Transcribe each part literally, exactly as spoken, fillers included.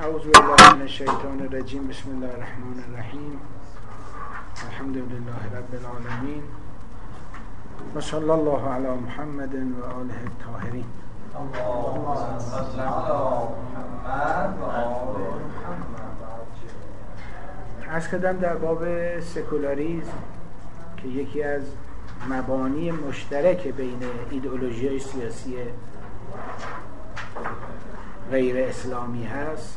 اعوذ بالله من الشیطان الرجیم. بسم الله الرحمن الرحیم. الحمد لله رب العالمین و صلی الله علی محمد و آله الطاهرین. اللهم صل علی محمد و آل محمد. عرض کردم در باب سکولاریسم که یکی از مبانی مشترک بین ایدئولوژی‌های سیاسی غیر اسلامی هست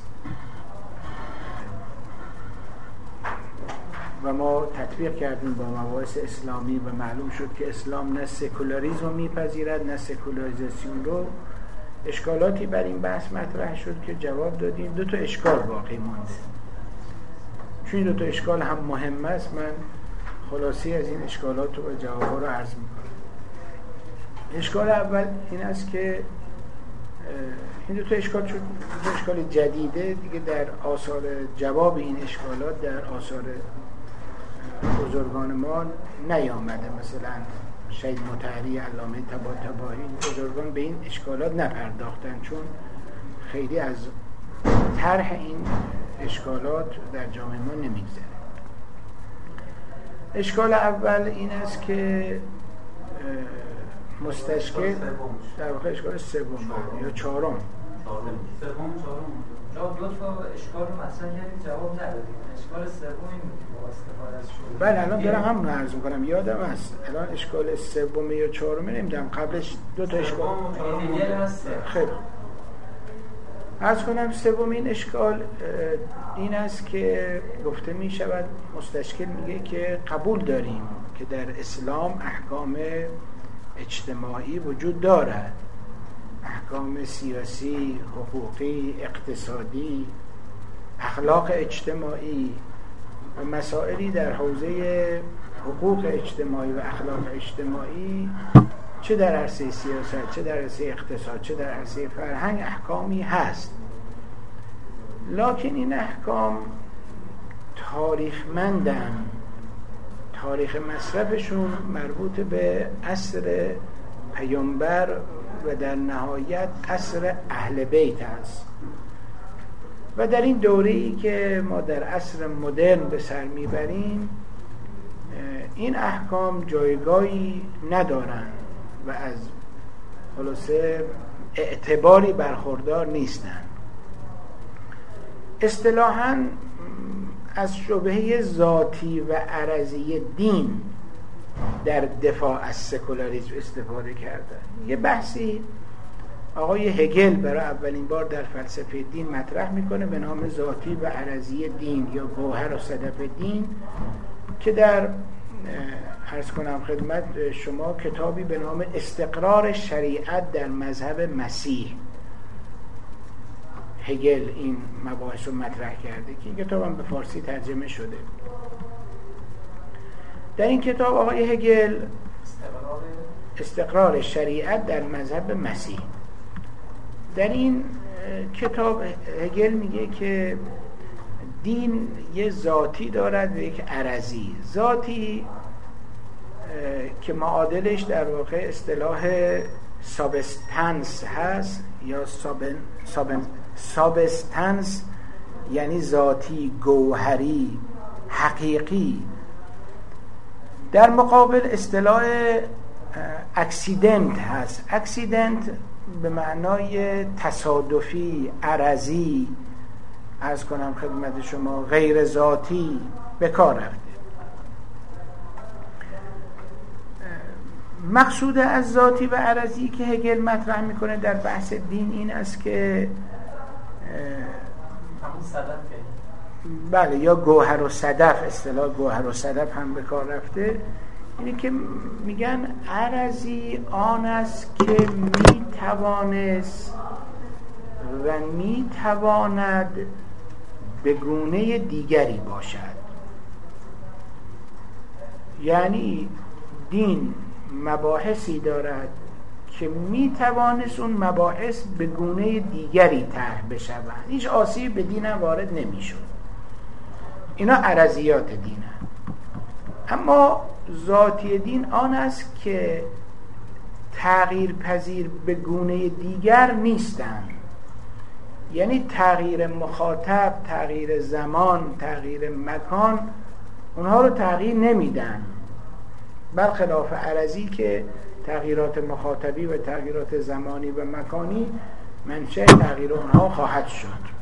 و ما تطبیق کردیم با مباحث اسلامی و معلوم شد که اسلام نه سکولاریسم رو میپذیرد نه سکولاریزاسیون رو. اشکالاتی بر این بحث مطرح شد که جواب دادیم. دو تا اشکال باقی مونده. چون این دو تا اشکال هم مهم است، من خلاصی از این اشکالات و جوابها رو عرض میکنم. اشکال اول این است که این دو تا اشکال شد دو اشکال جدیده دیگه در آثار جواب این اشکالات در آثار بزرگان ما نیامده. مثلا شهید مطهری، علامه طباطبایی، بزرگان به این اشکالات نپرداختن چون خیلی از طرح این اشکالات در جامعه ما نمیگذره. اشکال اول این است که مستشکل در واقع اشکال سوم یا چهارم سوم چهارم دو تا اشکال رو مثلا یعنی جواب ندادیم. اشکال سوم این بود با استفاده از شروع. بله الان دارم همون رو عرض میکنم، یادم هست الان اشکال سوم یا چهارم نمیدونم، قبلش دو تا اشکال خیلی عرض کنم. سومین اشکال این است که گفته می شود مستشکل میگه که قبول داریم که در اسلام احکام اجتماعی وجود دارد، احکام سیاسی، حقوقی، اقتصادی، اخلاق اجتماعی و مسائلی در حوزه حقوق اجتماعی و اخلاق اجتماعی، چه در عرصه سیاست، چه در عرصه اقتصاد، چه در عرصه فرهنگ احکامی هست. لکن این احکام تاریخمندن، تاریخ مصرفشون مربوط به عصر پیامبر و در نهایت عصر اهل بیت است و در این دوره‌ای که ما در عصر مدرن به سر میبریم این احکام جایگاهی ندارند و از خلاصه اعتباری برخوردار نیستند. اصطلاحاً از شبهه ذاتی و عرضی دین در دفاع از سکولاریسم استفاده کردن. یه بحثی آقای هگل برای اولین بار در فلسفه دین مطرح میکنه به نام ذاتی و عرضی دین یا گوهر و صدف دین که در عرض کنم خدمت شما کتابی به نام استقرار شریعت در مذهب مسیح هگل این مباحث رو مطرح کرده که این کتاب هم به فارسی ترجمه شده. در این کتاب آقای هگل استقرار شریعت در مذهب مسیح، در این کتاب هگل میگه که دین یه ذاتی دارد و یک عرضی. ذاتی که معادلش در واقع اصطلاح سابستنس هست یا سابن سابن سابستنس یعنی ذاتی، گوهری، حقیقی. در مقابل اصطلاح اکسیدنت هست. اکسیدنت به معنای تصادفی، عرضی، عرض کنم خدمت شما غیر ذاتی به کار رفته. مقصود از ذاتی و عرضی که هگل مطرح میکنه در بحث دین این است که بله یا گوهر و صدف، اصطلاح گوهر و صدف هم به کار رفته. اینه که میگن عرضی آن است که میتوانست و میتواند به گونه دیگری باشد. یعنی دین مباحثی دارد که میتوانست اون مباحث به گونه دیگری طرح بشوند، هیچ آسیب به دین وارد نمیشد. اینا عرضیات دینه. اما ذاتی دین آن است که تغییر پذیر به گونه دیگر نیستند. یعنی تغییر مخاطب، تغییر زمان، تغییر مکان اونها رو تغییر نمیدن، برخلاف عرضی که تغییرات مخاطبی و تغییرات زمانی و مکانی منشأ تغییر اونها خواهد شد.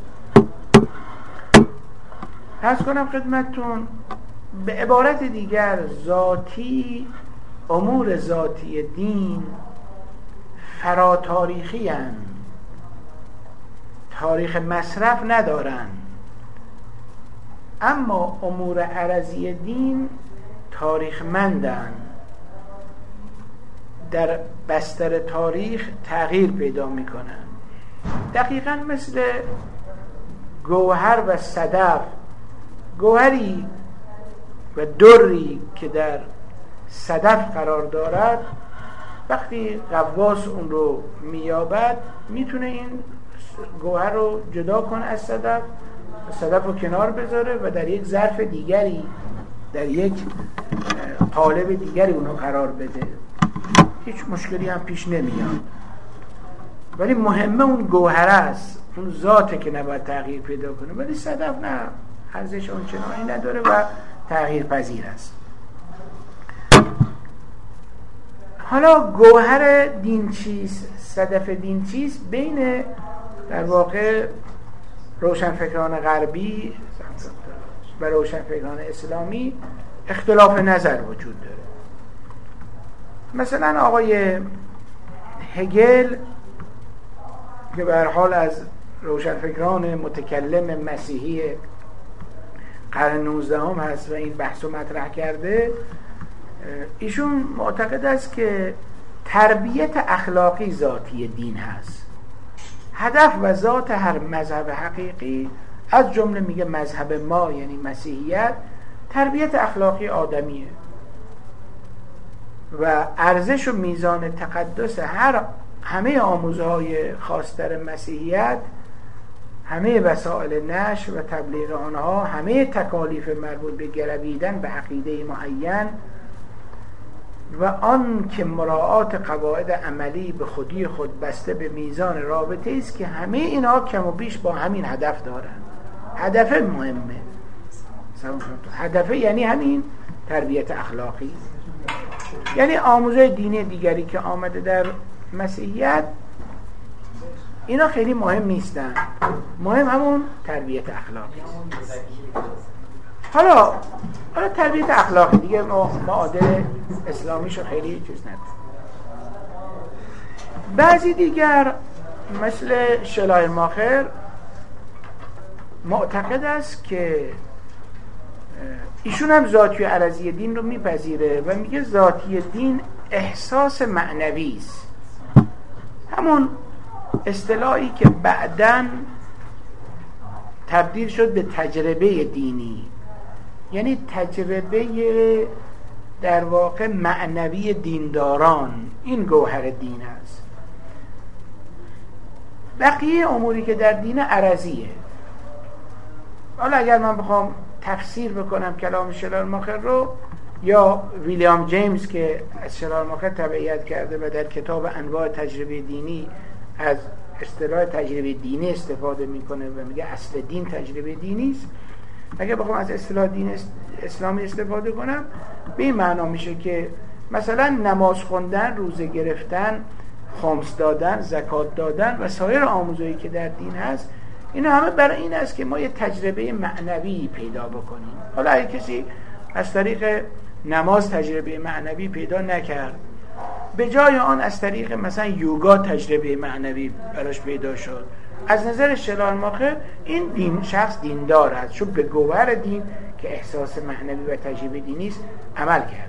عرض کنم خدمتتون به عبارت دیگر ذاتی، امور ذاتی دین فراتاریخی هستند، تاریخ مصرف ندارن، اما امور عرضی دین تاریخمندن، در بستر تاریخ تغییر پیدا میکنن. دقیقاً مثل گوهر و صدف، گوهری و دری که در صدف قرار دارد وقتی غواص اون رو مییابد میتونه این گوهر رو جدا کنه از صدف، صدف رو کنار بذاره و در یک ظرف دیگری، در یک قالب دیگری اون رو قرار بده، هیچ مشکلی هم پیش نمیاد. ولی مهمه اون گوهر است، اون ذاته که نباید تغییر پیدا کنه. ولی صدف نه، ارزش اونچنانی نداره و تغییر پذیر است. حالا گوهر دین چیست، صدف دین چیست؟ بین در واقع روشنفکران غربی و روشنفکران اسلامی اختلاف نظر وجود داره. مثلا آقای هگل که به هر حال از روشنفکران متکلم مسیحی قرن نوزدهم هست و این بحث رو مطرح کرده، ایشون معتقد است که تربیت اخلاقی ذاتی دین هست. هدف و ذات هر مذهب حقیقی، از جمله میگه مذهب ما یعنی مسیحیت، تربیت اخلاقی آدمیه و ارزش و میزان تقدس هر همه آموزهای خاص‌تر مسیحیت، همه وسایل نشر و تبلیغ آنها، همه تکالیف مربوط به گرویدن به عقیده معین و آن که مراعات قواعد عملی به خودی خود بسته به میزان رابطه است که همه اینها کم و بیش با همین هدف دارن. هدف مهمه، هدف یعنی همین تربیت اخلاقی، یعنی آموزه دینی دیگری که آمده در مسیحیت اینا خیلی مهم نیستن، مهم همون تربیت اخلاقی است. حالا حالا تربیت اخلاقی دیگه معادل اسلامیشو خیلی چیز نداره. بعضی دیگر مثل شلایرماخر معتقد است که ایشون هم ذاتی و عرضی دین رو میپذیره و میگه ذاتی دین احساس معنوی است، همون اصطلاحی که بعداً تبدیل شد به تجربه دینی، یعنی تجربه در واقع معنوی دینداران، این گوهر دین است. بقیه اموری که در دین عرضیه. حالا اگر من بخوام تفسیر بکنم کلام شلایرماخر رو، یا ویلیام جیمز که از شلایرماخر تبعیت کرده و در کتاب انواع تجربه دینی از اصطلاح تجربه دینی استفاده میکنه و میگه اصل دین تجربه دینی است، اگه بخوام از اصطلاح دین اسلامی استفاده کنم به این معنا میشه که مثلا نماز خوندن، روزه گرفتن، خمس دادن، زکات دادن و سایر آموزهایی که در دین هست، اینا همه برای این است که ما یه تجربه معنوی پیدا بکنیم. حالا اگه کسی از طریق نماز تجربه معنوی پیدا نکرد، به جای آن از طریق مثلا یوگا تجربه معنوی براش پیدا شد، از نظر شلایرماخر این دین شخص دیندار است، چون به گوهر دین که احساس معنوی و تجربه دینی است عمل کرده.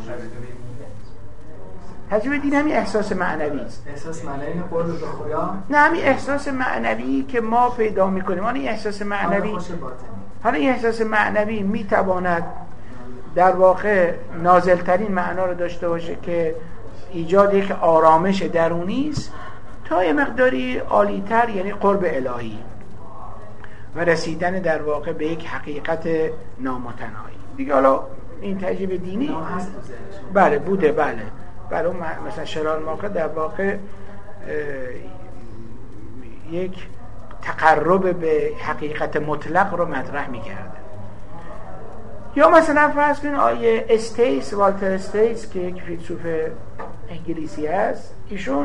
تجربه دین همین احساس معنوی است. احساس معنوی نه قرب به خدا، نه همین احساس معنوی که ما پیدا میکنیم. حالا این احساس معنوی حالا این احساس معنوی میتواند در واقع نازلترین معنا رو داشته باشه که ایجاد یک آرامش درونی است، تا یه مقداری عالی‌تر یعنی قرب الهی و رسیدن در واقع به یک حقیقت نامتناهی دیگه. حالا این تجربه دینی بله بوده، بله بله مثلا شلایرماخر در واقع یک تقرب به حقیقت مطلق رو مطرح میکرده. یا مثلا فرض کنید آیه استیس، والتر استیس که یک فیلسوف انگلیسی است، ایشون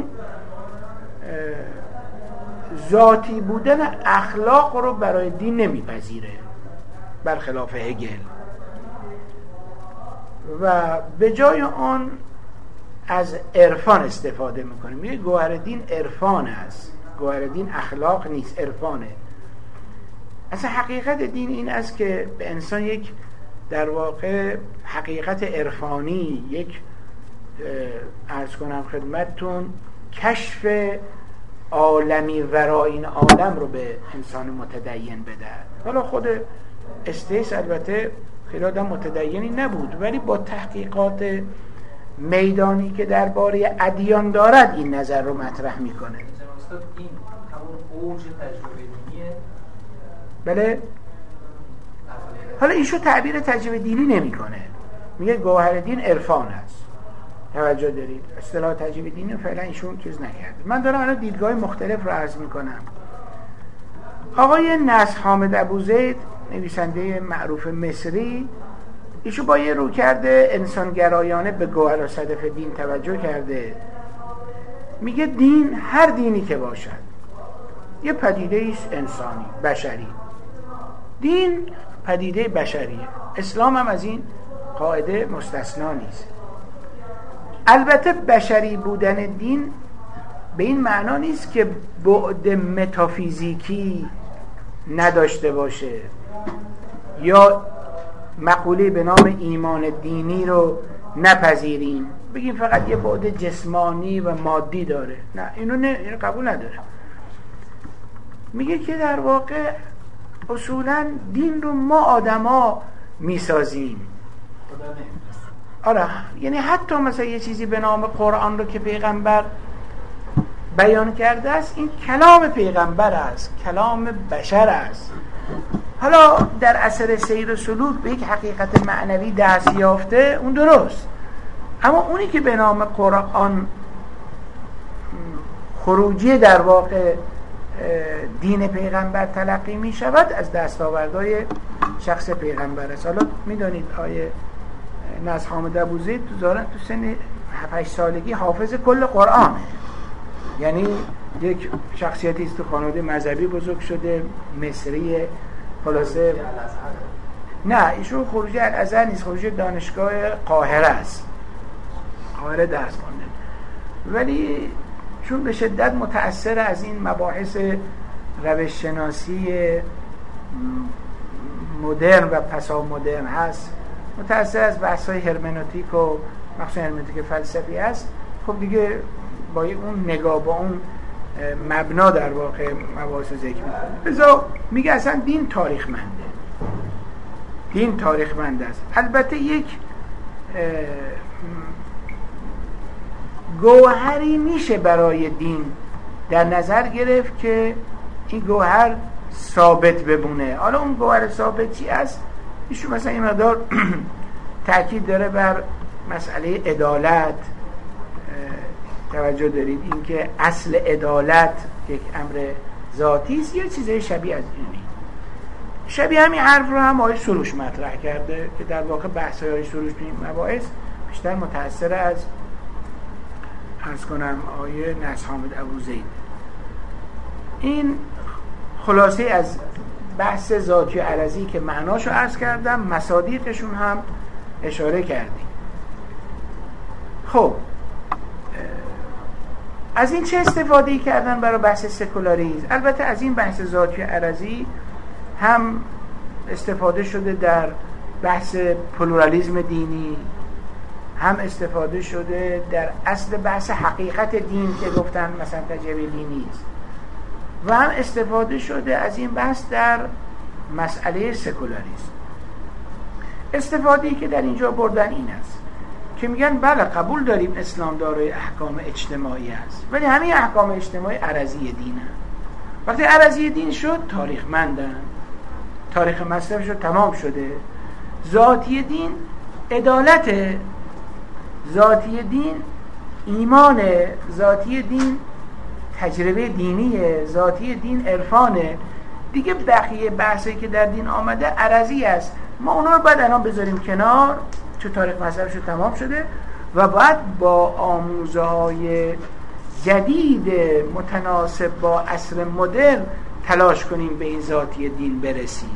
ذاتی بودن اخلاق رو برای دین نمیپذیره برخلاف هگل، و به جای آن از عرفان استفاده میکنه. میگه گوهر دین عرفان است، گوهر دین اخلاق نیست، عرفانه. اصلا حقیقت دین این است که به انسان یک در واقع حقیقت عرفانی، یک عرض کنم خدمتتون کشف عالمی ورای این عالم رو به انسان متدین بده. حالا خود استیس البته خیلی آدم متدینی نبود، ولی با تحقیقات میدانی که درباره ادیان دارد این نظر رو مطرح میکنه. استاد این همون اوج تجربه دینیه. بله. حالا ایشو تعبیر تجربه دینی نمیکنه، میگه گوهر دین عرفان است. توجه دارید؟ اصطلاح تجربه دینی فعلا ایشون چیز نکرده. من دارم الان دیدگاه مختلف رو عرض میکنم. آقای نصر حامد ابوزید، نویسنده معروف مصری، ایشو با یه رویکرد انسانگرایانه به گوهر و صدف دین توجه کرده. میگه دین، هر دینی که باشد، یه پدیده است انسانی بشری. دین پدیده بشریه، اسلام هم از این قاعده مستثنا نیست. البته بشری بودن دین به این معنا نیست که بعد متافیزیکی نداشته باشه یا مقوله به نام ایمان دینی رو نپذیریم، بگیم فقط یه بعد جسمانی و مادی داره. نه، اینو نه، اینو قبول نداره. میگه که در واقع اصولا دین رو ما آدما میسازیم. آره، یعنی حتی مثلا یه چیزی به نام قرآن رو که پیغمبر بیان کرده است، این کلام پیغمبر است، کلام بشر است. حالا در اثر سیر و سلوک به یک حقیقت معنوی دست یافته، اون درست، اما اونی که به نام قرآن خروجی در واقع دین پیغمبر تلقی می شود، از دستاوردهای شخص پیغمبر است. حالا میدانید آیه نصر حامد ابوزید تو زارن تو سن هفت هشت سالگی حافظ کل قرآن، یعنی یک شخصیتی است تو خانواده مذهبی بزرگ شده، مصری، خلاصه نه ایشون خروجی الازهر نیست، خروجی دانشگاه قاهره است، قاهره درس خونده، ولی چون به شدت متأثر از این مباحث روش شناسی مدرن و پسا مدرن هست، متأثر از بحث‌های هرمنوتیک و مخصوصا هرمنوتیک فلسفی هست، خب دیگه با اون نگاه، با اون مبنا در واقع مباحث ذکر می‌کنه. لذا میگه اصلا دین تاریخ‌منده، دین تاریخ‌مند است. البته یک گوهری میشه برای دین در نظر گرفت که این گوهر ثابت بمونه. حالا اون گوهر ثابت چی است؟ ایشون مثلا این مقدار تأکید داره بر مسئله عدالت. توجه دارید اینکه اصل عدالت یک امر ذاتی است یا چیزای شبیه از اینی. شبیه همین حرف رو هم آقای سروش مطرح کرده که در واقع بحث‌های آقای سروش تو این مباحث بیشتر متأثر از عرض کنم آیه نصر حامد ابوزید. این خلاصه از بحث ذاتی و عرضی که معناشو عرض کردم، مصادیقشون هم اشاره کردیم. خب از این چه استفاده کردن برای بحث سکولاریسم؟ البته از این بحث ذاتی و عرضی هم استفاده شده در بحث پلورالیسم دینی، هم استفاده شده در اصل بحث حقیقت دین که گفتن مثلا تجربه دینی است، و هم استفاده شده از این بحث در مسئله سکولاریسم. استفاده‌ای که در اینجا بردن این است که میگن بله قبول داریم اسلام دارای احکام اجتماعی است، ولی همین احکام اجتماعی عرضی دینه. وقتی عرضی دین شد تاریخمندن، تاریخ مصرف شد، تمام شده. ذاتی دین عدالت، ذاتی دین ایمان، ذاتی دین تجربه دینیه، ذاتی دین عرفانه دیگه. بقیه بحثی که در دین آمده عرضی است، ما اونا رو باید الان بذاریم کنار، چون تاریخ مذهبش تمام شده و باید با آموزه های جدید متناسب با عصر مدرن تلاش کنیم به این ذاتی دین برسیم.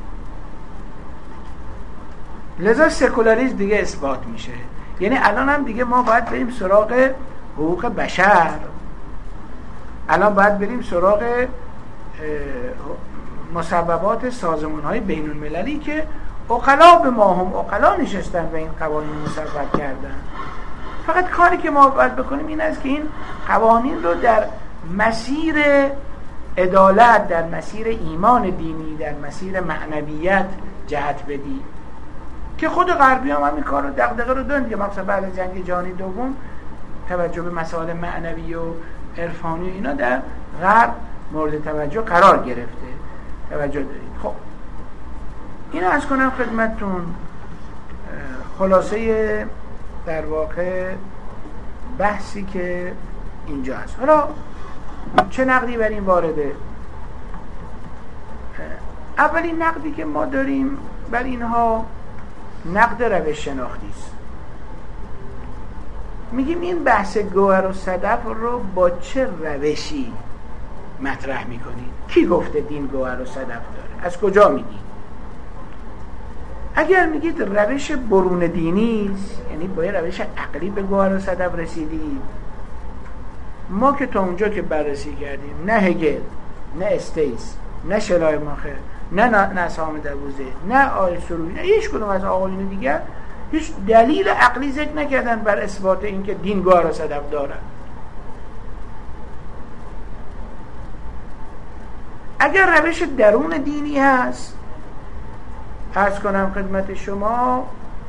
لذا سکولاریسم دیگه اثبات میشه. یعنی الان هم دیگه ما باید بریم سراغ حقوق بشر، الان باید بریم سراغ مصوبات سازمان های بین المللی که عقلا به ما هم عقلا نشستن و این قوانین مصوب کردن. فقط کاری که ما باید بکنیم این است که این قوانین رو در مسیر عدالت، در مسیر ایمان دینی، در مسیر معنویت جهت بدیم که خود غربی هم همین کار رو دغدغه رو دارن دیگه. مثلا بعد از جنگ جهانی دوم توجه به مسائل معنوی و عرفانی و اینا در غرب مورد توجه قرار گرفته. توجه دارید. خب اینو عرض کنم خدمتتون خلاصه در واقع بحثی که اینجا هست. حالا چه نقدی بر این وارده؟ اولین نقدی که ما داریم بر اینها نقد روش شناختی است. میگیم این بحث گوهر و صدف رو با چه روشی مطرح میکنید؟ کی گفته دین گوهر و صدف داره؟ از کجا میگید؟ اگر میگید روش برون دینی است، یعنی با یه روش عقلی به گوهر و صدف رسیدید، ما که تا اونجا که بررسی کردیم نه هگل، نه استیس، نه شلایماخر، نه نسام دبوزه، نه آیل سروری، نه هیچ کدوم از آقایون دیگر هیچ دلیل عقلی ذکر نکردن بر اثبات این که دین گوهر و صدف داره. اگر روش درون دینی هست، عرض کنم خدمت شما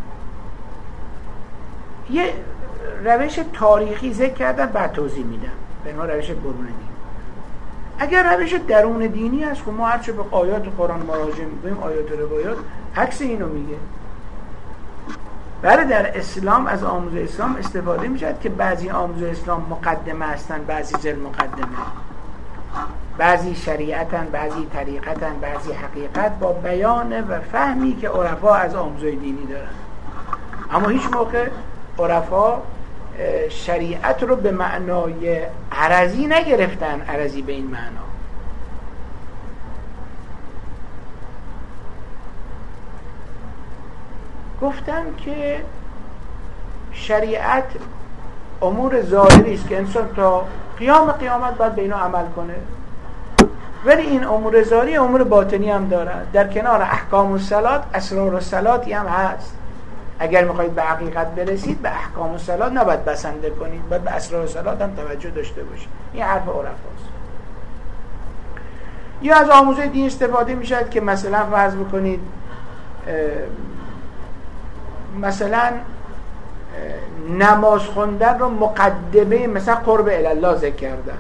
یه روش تاریخی ذکر کردن بعد توضیح میدم به ما روش برون دینی. اگر روش درون دینی هست، خب ما هرچه به آیات قرآن مراجعه میکنیم، آیات و روایات عکس اینو میگه. بله در اسلام از آموزه اسلام استفاده میشد که بعضی آموزه اسلام مقدمه هستن، بعضی ذل مقدمه، بعضی شریعتن، بعضی طریقتن، بعضی حقیقت، با بیان و فهمی که عرفا از آموزه دینی دارن. اما هیچ موقع عرفا شریعت رو به معنای عرضی نگرفتن، عرضی به این معنا. گفتن که شریعت امور ظاهری است که انسان تا قیام قیامت باید به اینا عمل کنه، ولی این امور ظاهری امور باطنی هم داره. در کنار احکام الصلات اسرار الصلاتی هم هست. اگر میخواید به حقیقت برسید، به احکام الصلات نباید بسنده کنید، باید به اسرار الصلات هم توجه داشته باشید. این حرف عرفاست. یا از آموزه دین استفاده میشد که مثلا فرض بکنید مثلا نماز خوندن رو مقدمه مثلا قرب الله ذکر کردن،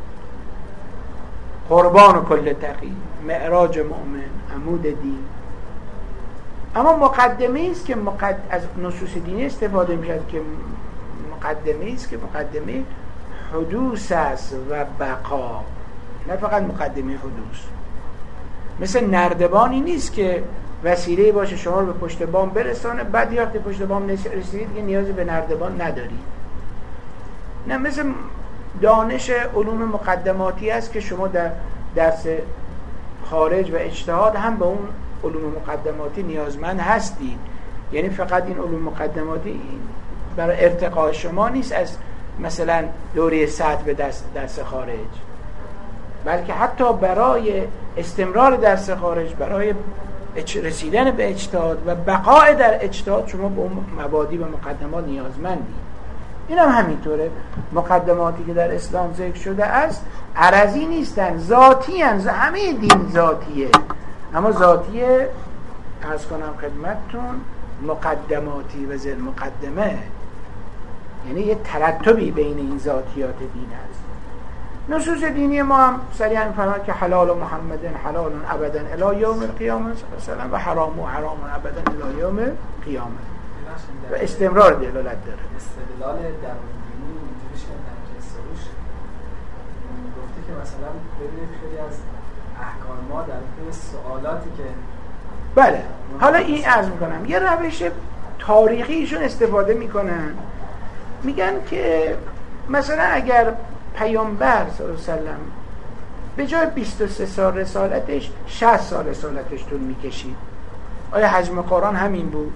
قربان و کل تقی، معراج مؤمن، عمود دین. اما مقدمه است که مقد... از نصوص دینی استفاده میشد که مقدمه است که مقدمه حدوث است و بقا، نه فقط مقدمه حدوث. مثل نردبانی نیست که وسیله باشه شما رو به پشت بام برسانه، بعد وقتی پشت بام رسیدید که نیازی به نردبان ندارید. نه، مثل دانش علوم مقدماتی است که شما در درس خارج و اجتهاد هم به اون علوم مقدماتی نیازمند هستید. یعنی فقط این علوم مقدماتی برای ارتقاء شما نیست از مثلا دوره سطح به درس, درس خارج، بلکه حتی برای استمرار درس خارج، برای رسیدن به اجتهاد و بقای در اجتهاد شما به اون مبادی و مقدمات نیازمندید. این هم همینطوره. مقدماتی که در اسلام ذکر شده است عرضی نیستن، ذاتی هستند. همه دین ذاتیه، اما ذاتیه عرض کنم خدمتتون مقدماتی و ذل مقدمه، یعنی یه ترتبی بین این ذاتیات دین هست. نصوص دینی ما هم صریحا می‌فرماید که حلال و محمد حلال ابدا الی یوم القیامه مثلا و حرام و حرام ابدا الی یوم القیامه و استمرار دلالت داره. استدلال درون دینی اینجوریش که گفتی که مثلا ببینید خیلی از احکام ما در طی سوالاتی که بله. حالا این عرض میکنم یه روش تاریخی ایشون استفاده میکنن، میگن که مثلا اگر پیامبر صلی الله علیه و سلم به جای بیست و سه سال رسالتش شصت سال رسالتش طول میکشید، آیا حجم قرآن همین بود؟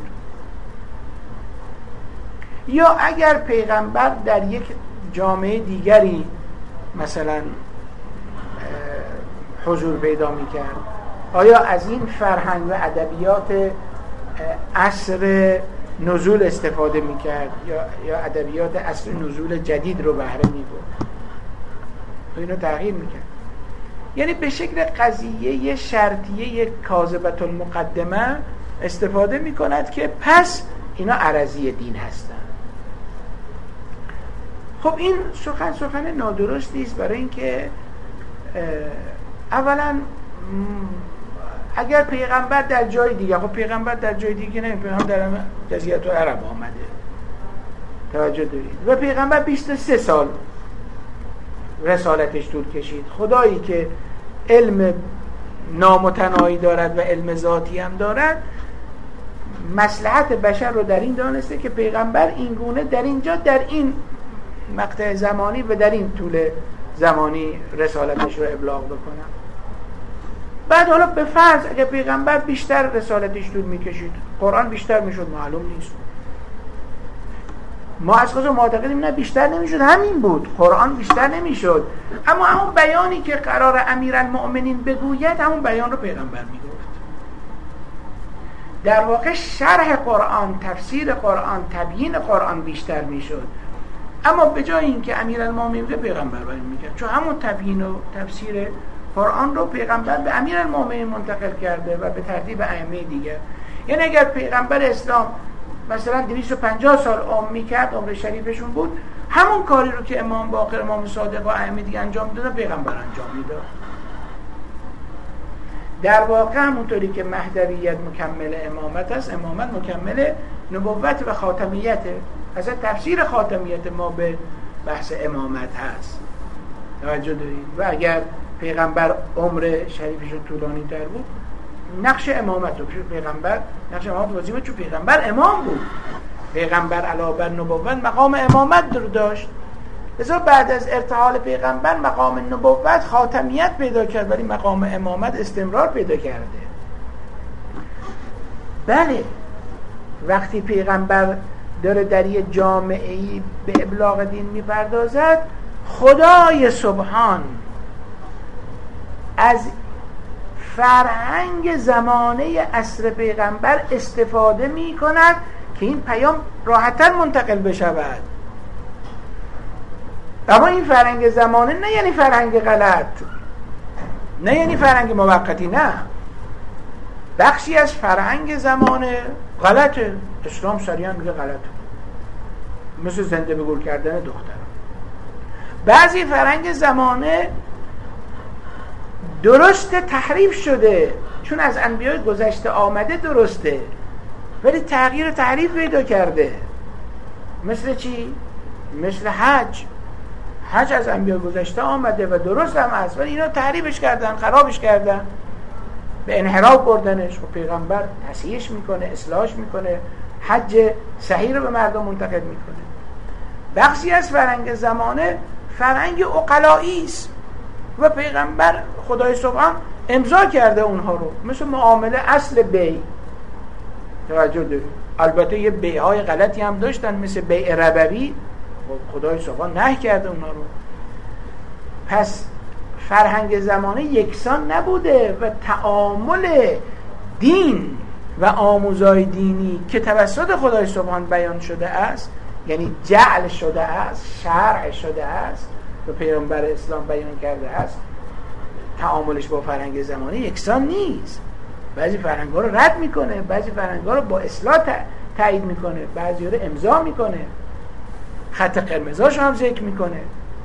یا اگر پیغمبر در یک جامعه دیگری مثلا حضور پیدا میکرد، آیا از این فرهنگ و ادبیات عصر نزول استفاده میکرد یا یا ادبیات عصر نزول جدید رو بهره میبرد؟ اینو تغییر میکرد. یعنی به شکل قضیه شرطیه کاذبة المقدمه استفاده میکند که پس اینا عرضی دین هستن. خب این سخن سخن نادرستی است، برای اینکه اولا اگر پیغمبر در جای دیگه، خب پیغمبر در جای دیگه نه، پیغمبر در جزیره العرب آمده، توجه دارید، و پیغمبر بیست و سه سال رسالتش طول کشید. خدایی که علم نامتناهی دارد و علم ذاتی هم دارد، مصلحت بشر رو در این دانسته که پیغمبر این گونه در اینجا در این مقطع زمانی و در این طول زمانی رسالتش رو ابلاغ بکنه. بعد حالا به فرض اگه پیغمبر بیشتر رسالتش طول میکشید، قرآن بیشتر میشد، معلوم نیست. ما از خود معتقدیم نه بیشتر نمیشد، همین بود، قرآن بیشتر نمیشد، اما همون بیانی که قرار امیرالمؤمنین بگوید همون بیان رو پیغمبر میگفت. در واقع شرح قرآن، تفسیر قرآن، تبیین قرآن بیشتر میشد، اما به جای اینکه امیرالمؤمنین به پیغمبر بیان میکرد، چون همون تبیین و تفسیر قرآن رو پیغمبر به امیرالمؤمنین منتقل کرده و به ترتیب ائمه دیگر. یعنی اگر پیغمبر اسلام مثلا دویست و پنجاه سال عمر میکرد، عمر شریفشون بود، همون کاری رو که امام باقر، امام صادق و ائمه دیگه انجام دادن پیغمبر انجام میداد. در واقع همونطوری که مهدویت مکمل امامت است، امامت مکمل نبوت و خاتمیته. اصلا تفسیر خاتمیت ما به بحث امامت هست، توجه دارید. و اگر پیغمبر عمر شریفشون طولانی تر بود، نقش امامت رو پیغمبر نقش امامت بازی بود، چون پیغمبر امام بود. پیغمبر علاوه بر نبوت مقام امامت رو داشت، لذا بعد از ارتحال پیغمبر مقام نبوت خاتمیت پیدا کرد، ولی مقام امامت استمرار پیدا کرده. بله، وقتی پیغمبر داره در یه جامعه‌ای به ابلاغ دین میپردازد، خدای سبحان از فرهنگ زمانه عصر پیغمبر استفاده می کند که این پیام راحتاً منتقل بشود. اما این فرهنگ زمانه نه یعنی فرهنگ غلط، نه یعنی فرهنگ موقتی، نه، بخشی از فرهنگ زمانه غلطه، اسلام صریحاً میگه غلطه، مثل زنده به گور کردن دختر. بعضی فرهنگ زمانه درسته تحریف شده، چون از انبیاء گذشته آمده درسته، ولی تغییر و تحریف پیدا کرده. مثل چی؟ مثل حج. حج از انبیاء گذشته آمده و درست هم هست، ولی اینا تحریفش کردن، خرابش کردن، به انحراف بردنش. و پیغمبر تصحیحش میکنه، اصلاحش میکنه، حج صحیح رو به مردم منتقل میکنه. بخشی از فرهنگ زمانه فرهنگ عقلایی است و پیغمبر خدای سبحان امضا کرده اونها رو، مثل معامله اصل بیع، توجه دارید. البته یه بیع‌های غلطی هم داشتن، مثل بیع ربوی، خدای سبحان نهی کرده اونها رو. پس فرهنگ زمانه یکسان نبوده و تعامل دین و آموزهای دینی که توسط خدای سبحان بیان شده است، یعنی جعل شده است، شرع شده است و پیامبر اسلام بیان کرده است، تعاملش با فرهنگ زمانه یکسان نیست. بعضی فرهنگ‌ها رو رد میکنه، بعضی فرهنگ‌ها رو با اصلاح تایید میکنه، بعضی رو امضا میکنه، خط قرمزاش هم ذکر میکنه.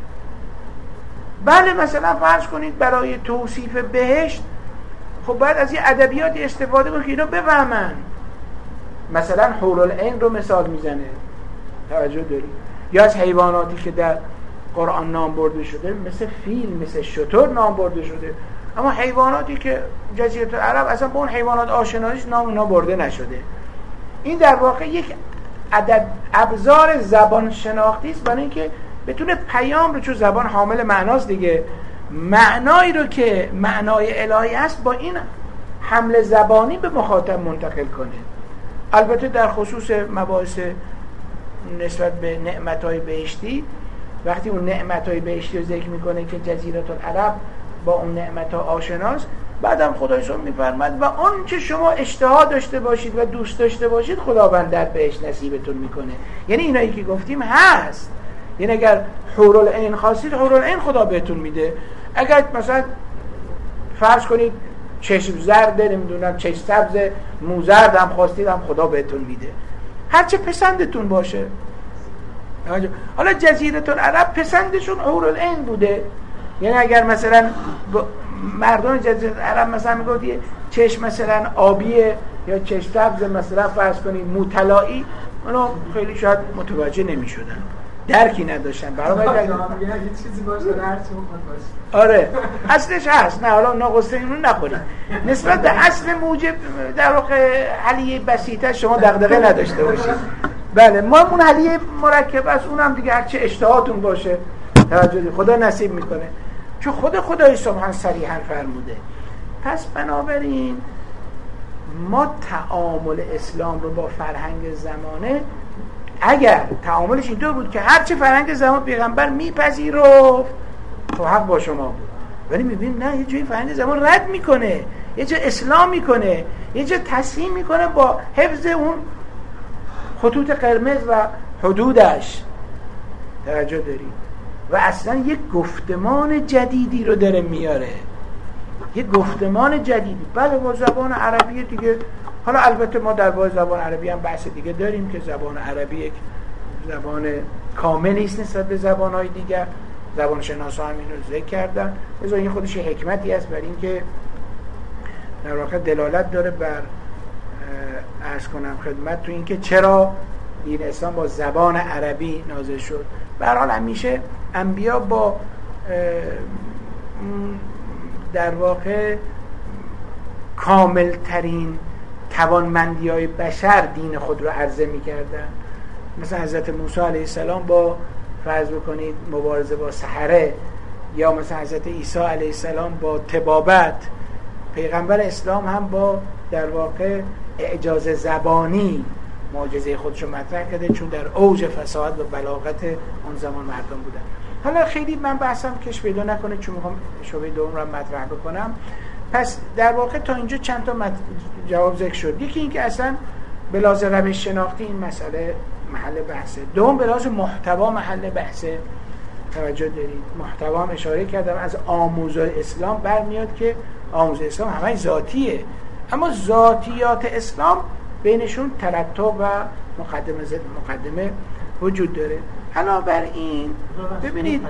بله، مثلا فرض کنید برای توصیف بهشت، خب باید از یه ادبیاتی استفاده کنه که اینا بفهمن. مثلا حور العین رو مثال میزنه، توجه دارید، یا از حیواناتی که در قرآن نام برده شده، مثل فیل، مثل شتر نام برده شده، اما حیواناتی که جزیره العرب اصلا به اون حیوانات آشناییش نام اینا برده نشده. این در واقع یک عدد ابزار زبان شناختی است برای اینکه بتونه پیام رو، چون زبان حامل معناست دیگه، معنایی رو که معنای الهی است با این حمله زبانی به مخاطب منتقل کنه. البته در خصوص مباحث نسبت به نعمت‌های بهشتی، وقتی اون نعمت‌های بهشتی رو ذکر میکنه که جزیره العرب با اون نعمت‌ها آشناست، بعدم خدای سبحانه میفرماد و آن چه شما اشتها داشته باشید و دوست داشته باشید خداوند در بهشت نصیبتون میکنه. یعنی اینایی که گفتیم هست، یعنی اگر حورالعین خواستید حورالعین خدا بهتون میده، اگر مثلا فرض کنید چشم زرد، نمیدونم چشم سبز، موزرد هم خواستید هم خدا بهتون میده، هرچه پسندتون باشه. حالا جزیره العرب پسندشون حورالعین بوده، یعنی اگر مثلا مردم جزیره العرب مثلا میگفت یه چشم مثلا آبیه یا چشم سبز مثلا فرض کنید موطلایی، اونا خیلی شاید متوجه نمیشدن، درکی نداشتن. برای یه چیزی باشه هر چی بخواد باشه. آره اصلش هست. نه حالا ناقصه اینو نخورید. نسبت به اصل موجب در واقع حلیه بسیطه شما دغدغه نداشته باشید. بله ما اون حلیه مرکب است، اونم دیگه هر چه اشتهاتون باشه توجه خدا نصیب میکنه، چون خود خدای سبحان صریحا فرموده. پس بنابراین ما تعامل اسلام رو با فرهنگ زمانه، اگر تعاملش اینطور بود که هرچی فرهنگ زمان پیغمبر میپذیرفت تو حق با شما بود، ولی میبینیم نه، یه جایی فرهنگ زمان رد میکنه، یه جا اسلام میکنه، یه جا تصحیح میکنه با حفظ اون خطوط قرمز و حدودش. توجه دارید؟ و اصلا یک گفتمان جدیدی رو داره میاره، یک گفتمان جدیدی. بله با زبان عربی دیگه، حالا البته ما در باز زبان عربی هم بحث دیگه داریم که زبان عربی یک زبان کاملی است نسبت به زبان‌های دیگر، زبان شناسا هم اینو ذکر کردن. لذا این خودش حکمتی است برای اینکه در واقع دلالت داره بر عرض کنم خدمت تو اینکه چرا دین اسلام با زبان عربی نازل شد. به هر حال همیشه انبیا با در واقع کامل ترین توانمندی های بشر دین خود رو عرضه می کردن. مثلا حضرت موسی علیه السلام با فرض بکنید مبارزه با سحره، یا مثلا حضرت عیسی علیه السلام با طبابت. پیغمبر اسلام هم با در واقع اعجاز زبانی معجزه خودشو مطرح کرده، چون در اوج فصاحت و بلاغت اون زمان مردم بودن. حالا خیلی من بحثم کش پیدا نکنه چون میخوام شعبه دوم رو مطرح بکنم. پس در واقع تا اینجا چند تا جواب ذکر شد. یکی این که اصلا به لحاظ روش شناختی این مسئله محل بحثه. دوم به لحاظ محتوا محل بحثه. توجه دارید؟ محتوا هم اشاره کردم از آموزهای اسلام برمیاد که آموزه اسلام همه ذاتیه، اما ذاتیات اسلام بینشون ترتب و مقدمه زد مقدمه وجود داره. علاوه بر این ببینید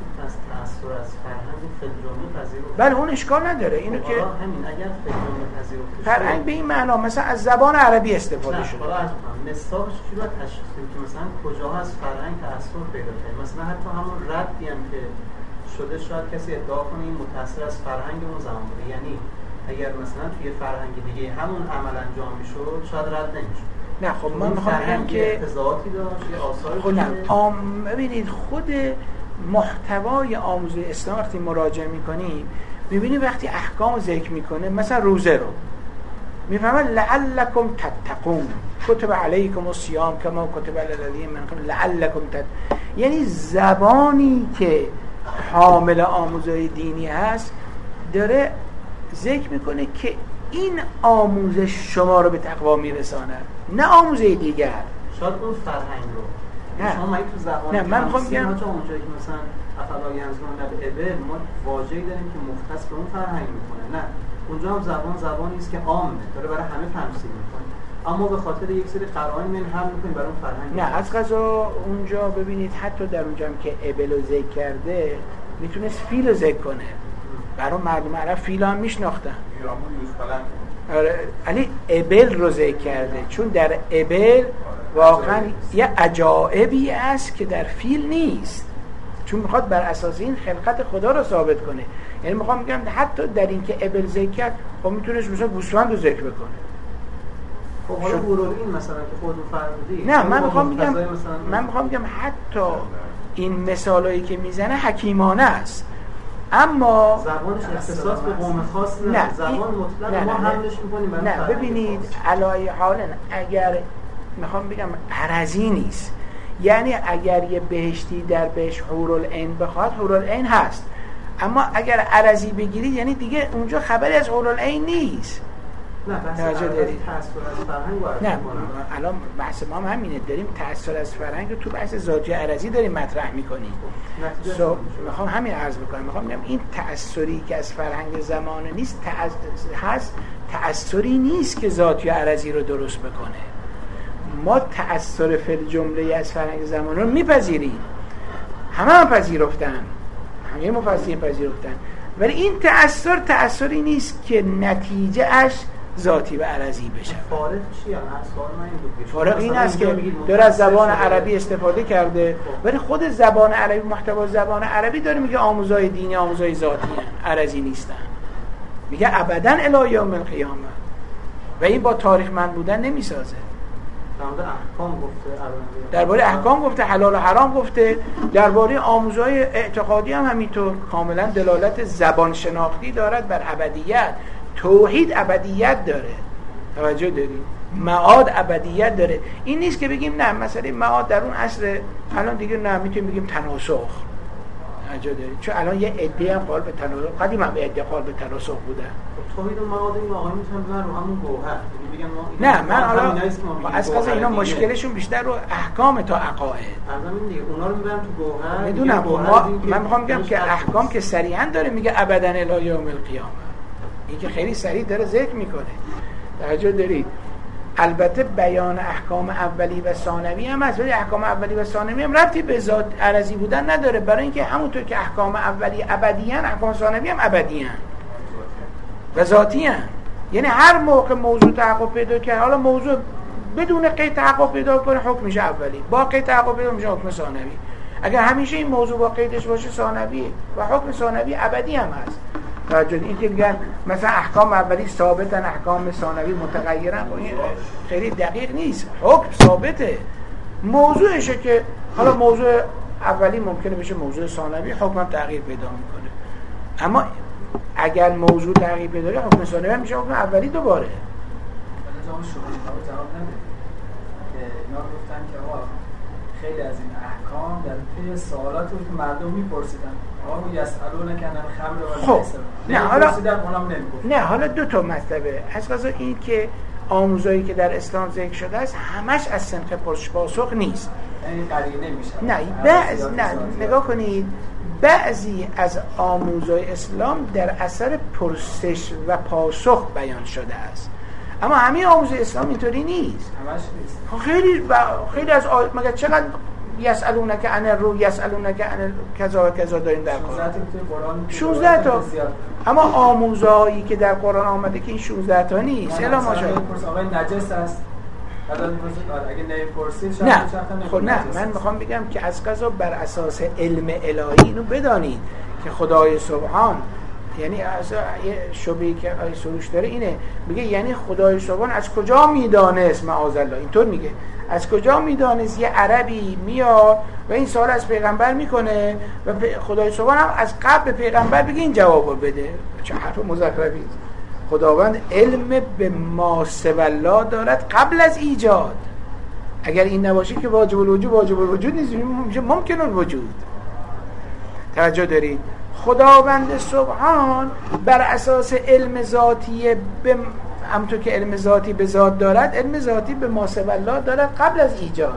تأثیر از فرهنگ فدرالی پذیرفت، بله اون اشکال نداره. اینو که همین اگر فدرالی پذیرفت فرهنگ به این معنا مثلا از زبان عربی استفاده شده، مثالش چی رو تشخیص بدیم که مثلا کجا از فرهنگ تأثیر پیدا کرده؟ مثلا حتی همون ردی هم که شده شاید کسی ادعا کنه این متأثر از فرهنگ اون زمان بوده، یعنی اگر مثلا توی فرهنگ دیگه همون عمل انجام میشد شاید رد نمیشد. نه خب من میخوام بگم که اقتضاعاتی داشت یا آثاری خب نه آم... ببینید خود محتوای آموزه اسلام وقتی مراجعه میکنیم میبینید وقتی احکام ذکر میکنه، مثلا روزه رو میفهمه لعلکم تتقون کتب علیکم الصیام کما کتب علی الذین من قبلکم لعلکم تت، یعنی زبانی که حامل آموزه دینی هست داره ذکر میکنه که این آموزش شما رو به تقوا میرساند، نه آموزه دیگر. شاید اون فرهنگ رو نه شما تو زبان نه من میخوام بگم تا اونجایی که مثلا افلا ینظرون به ابل ما واژه‌ای داریم که مختص به اون فرهنگ میکنه، نه اونجا هم زبان زبانی است که عامه، داره برای همه تمثیل میکنه، اما به خاطر یک سری قرائن من هم میکنیم برای اون فرهنگ. نه از قضا اونجا ببینید حتی در اونجا هم که ابل رو ذکر کرده میتونست فیل رو ذکر کنه، برای مردم عرب فیل هم میشناختن. آره علی ابل رو ذکر کرده چون در ابل واقعا یه عجایبی است که در فیل نیست، چون میخواد بر اساس این خلقت خدا رو ثابت کنه. یعنی میخوام بگم حتی در این که ابل ذکر کرد خب میتونست مثلا گوسفند رو ذکر بکنه. خب حالا ورودین مثلا که خودتون فرمودید. نه من میخوام بگم من میخوام بگم حتی این مثالایی که میزنه حکیمانه است، اما زبانش اختصاص به قوم خاص نه, نه زبان مطلق نه ما حملش می‌کنیم برای نه ببینید علای حالا اگر میخوام بگم عرضی نیست، یعنی اگر یه بهشتی در بهش حورالعین بخواد حورالعین هست، اما اگر عرضی بگیرید یعنی دیگه اونجا خبری از حورالعین نیست. نه بحث تأثیر از فرهنگ وارد نه الان بحث ما هم همینه، داریم تأثیر از فرهنگ رو تو بحث ذاتی عرضی داریم مطرح میکنیم. so, میخوام همین عرض بکنم، میخوام بگم این تأثیری که از فرهنگ زمانه نیست هست، تأثیری نیست که ذاتی عرضی رو درست بکنه. ما تأثیر فی جمله از فرهنگ زمانه رو میپذیریم، همه هم پذیرفتن، همه مفسرین پذیرفتن، ولی این تأثیر تأثیری نیست که نتیجه اش ذاتی و عرضی بشه. فارق چیه؟ فارق این است که داره از زبان عربی استفاده کرده، ولی خود زبان عربی محتوا زبان عربی داره میگه آموزهای دینی آموزهای ذاتی هستند، عرضی نیستن. میگه ابداً الی یوم القیامه و این با تاریخ من بودن نمیسازه. احکام گفته، درباره احکام گفته، حلال و حرام گفته، درباره آموزهای اعتقادی هم همینطور کاملا دلالت زبان شناختی دارد بر ابدیت. توحید ابدیت داره، توجه دارید؟ معاد ابدیت داره. این نیست که بگیم نه مثلا معاد در اون عصر الان دیگه نه میتونیم بگیم تناسخ، توجه دارید؟ چون الان یه عده هم قائل به تناسخ، قدیم هم عده قائل به تناسخ بودن. توحید و معاد این آقا میتونن بگن رو همون گوهر، بگن ما نه من حالا از قضا اینا مشکلشون بیشتر رو احکام تا عقاید. الان دیگه اونا رو میبرن تو گوهر. میدونم ما من میخوام بگم که احکام که صریحا داره میگه ابدا الی یوم القیامه، این که خیلی صریح داره ذکر میکنه، توجه دارید؟ البته بیان احکام اولی و ثانوی هم هست، ولی احکام اولی و ثانوی هم ربطی به ذات عرضی بودن نداره، برای اینکه همونطور که احکام اولی ابدی ان، احکام ثانوی هم ابدی ان و ذاتی ان. یعنی هر موقع موضوع تحقق پیدا کرد، حالا موضوع بدون قید تحقق پیدا کنه حکم میشه اولی، با قید تحقق پیدا میشه حکم ثانوی. اگر همیشه این موضوع با قیدش باشه ثانویه و حکم ثانوی ابدی هم هست. توجه این که میگن مثلا احکام اولی ثابتن احکام ثانوی متغیرن، این خیلی دقیق نیست. حکم ثابته، موضوعشه که حالا موضوع اولی ممکنه بشه موضوع ثانوی، حکم هم تغییر پیدا میکنه. اما اگر موضوع تغییر پیدا کنه حکم ثانوی میشه حکم اولی دوباره. جواب شما جواب نده که اینا گفتن که آقا خیلی از این احکام در پی سوالاتی که مردم میپرسیدن، آقا یسالون کن الخمر و المیسر. نه حالا اونم نمیگفت. نه حالا دو تا مطلبه. از قضا این که آموزایی که در اسلام ذکر شده است همش از سنخ پرسش پاسخ نیست. یعنی قرینه میشه. نه بعض نه نگاه کنید، بعضی از آموزهای اسلام در اثر پرسش و پاسخ بیان شده است، اما همه آموزهای اسلام اینطوری نیست. همش نیست. خیلی خیلی از آ... مگه چقدر یسالونک عن الروح، یسالونک عن کذا و کذا داریم در قرآن. شانزده تا. اما آموزهایی که در قرآن آمده که این شانزده تا نیست. الا ماشاءالله. آقای نجس است. اگه نمی‌پرسید نه خب نه من میخوام بگم که از قضا بر اساس علم الهی اینو بدانید که خدای سبحان، یعنی از یه شبهه‌ای که آیه سروش داره اینه، میگه یعنی خدای سبحان از کجا میدانست، معاذالله اینطور میگه، از کجا میدانست یه عربی میاد و این سوال از پیغمبر میکنه و خدای سبحان هم از قبل پیغمبر بگه این جوابو بده. چه حرف مزخرفی. خداوند علم به ما سوی الله دارد قبل از ایجاد. اگر این نباشه که واجب الوجود واجب الوجود نیست، میشه ممکن الوجود. توجه دارید؟ خداوند سبحان بر اساس علم ذاتی به همونطور که علم ذاتی به ذات دارد، علم ذاتی به ما سوی الله دارد قبل از ایجاد.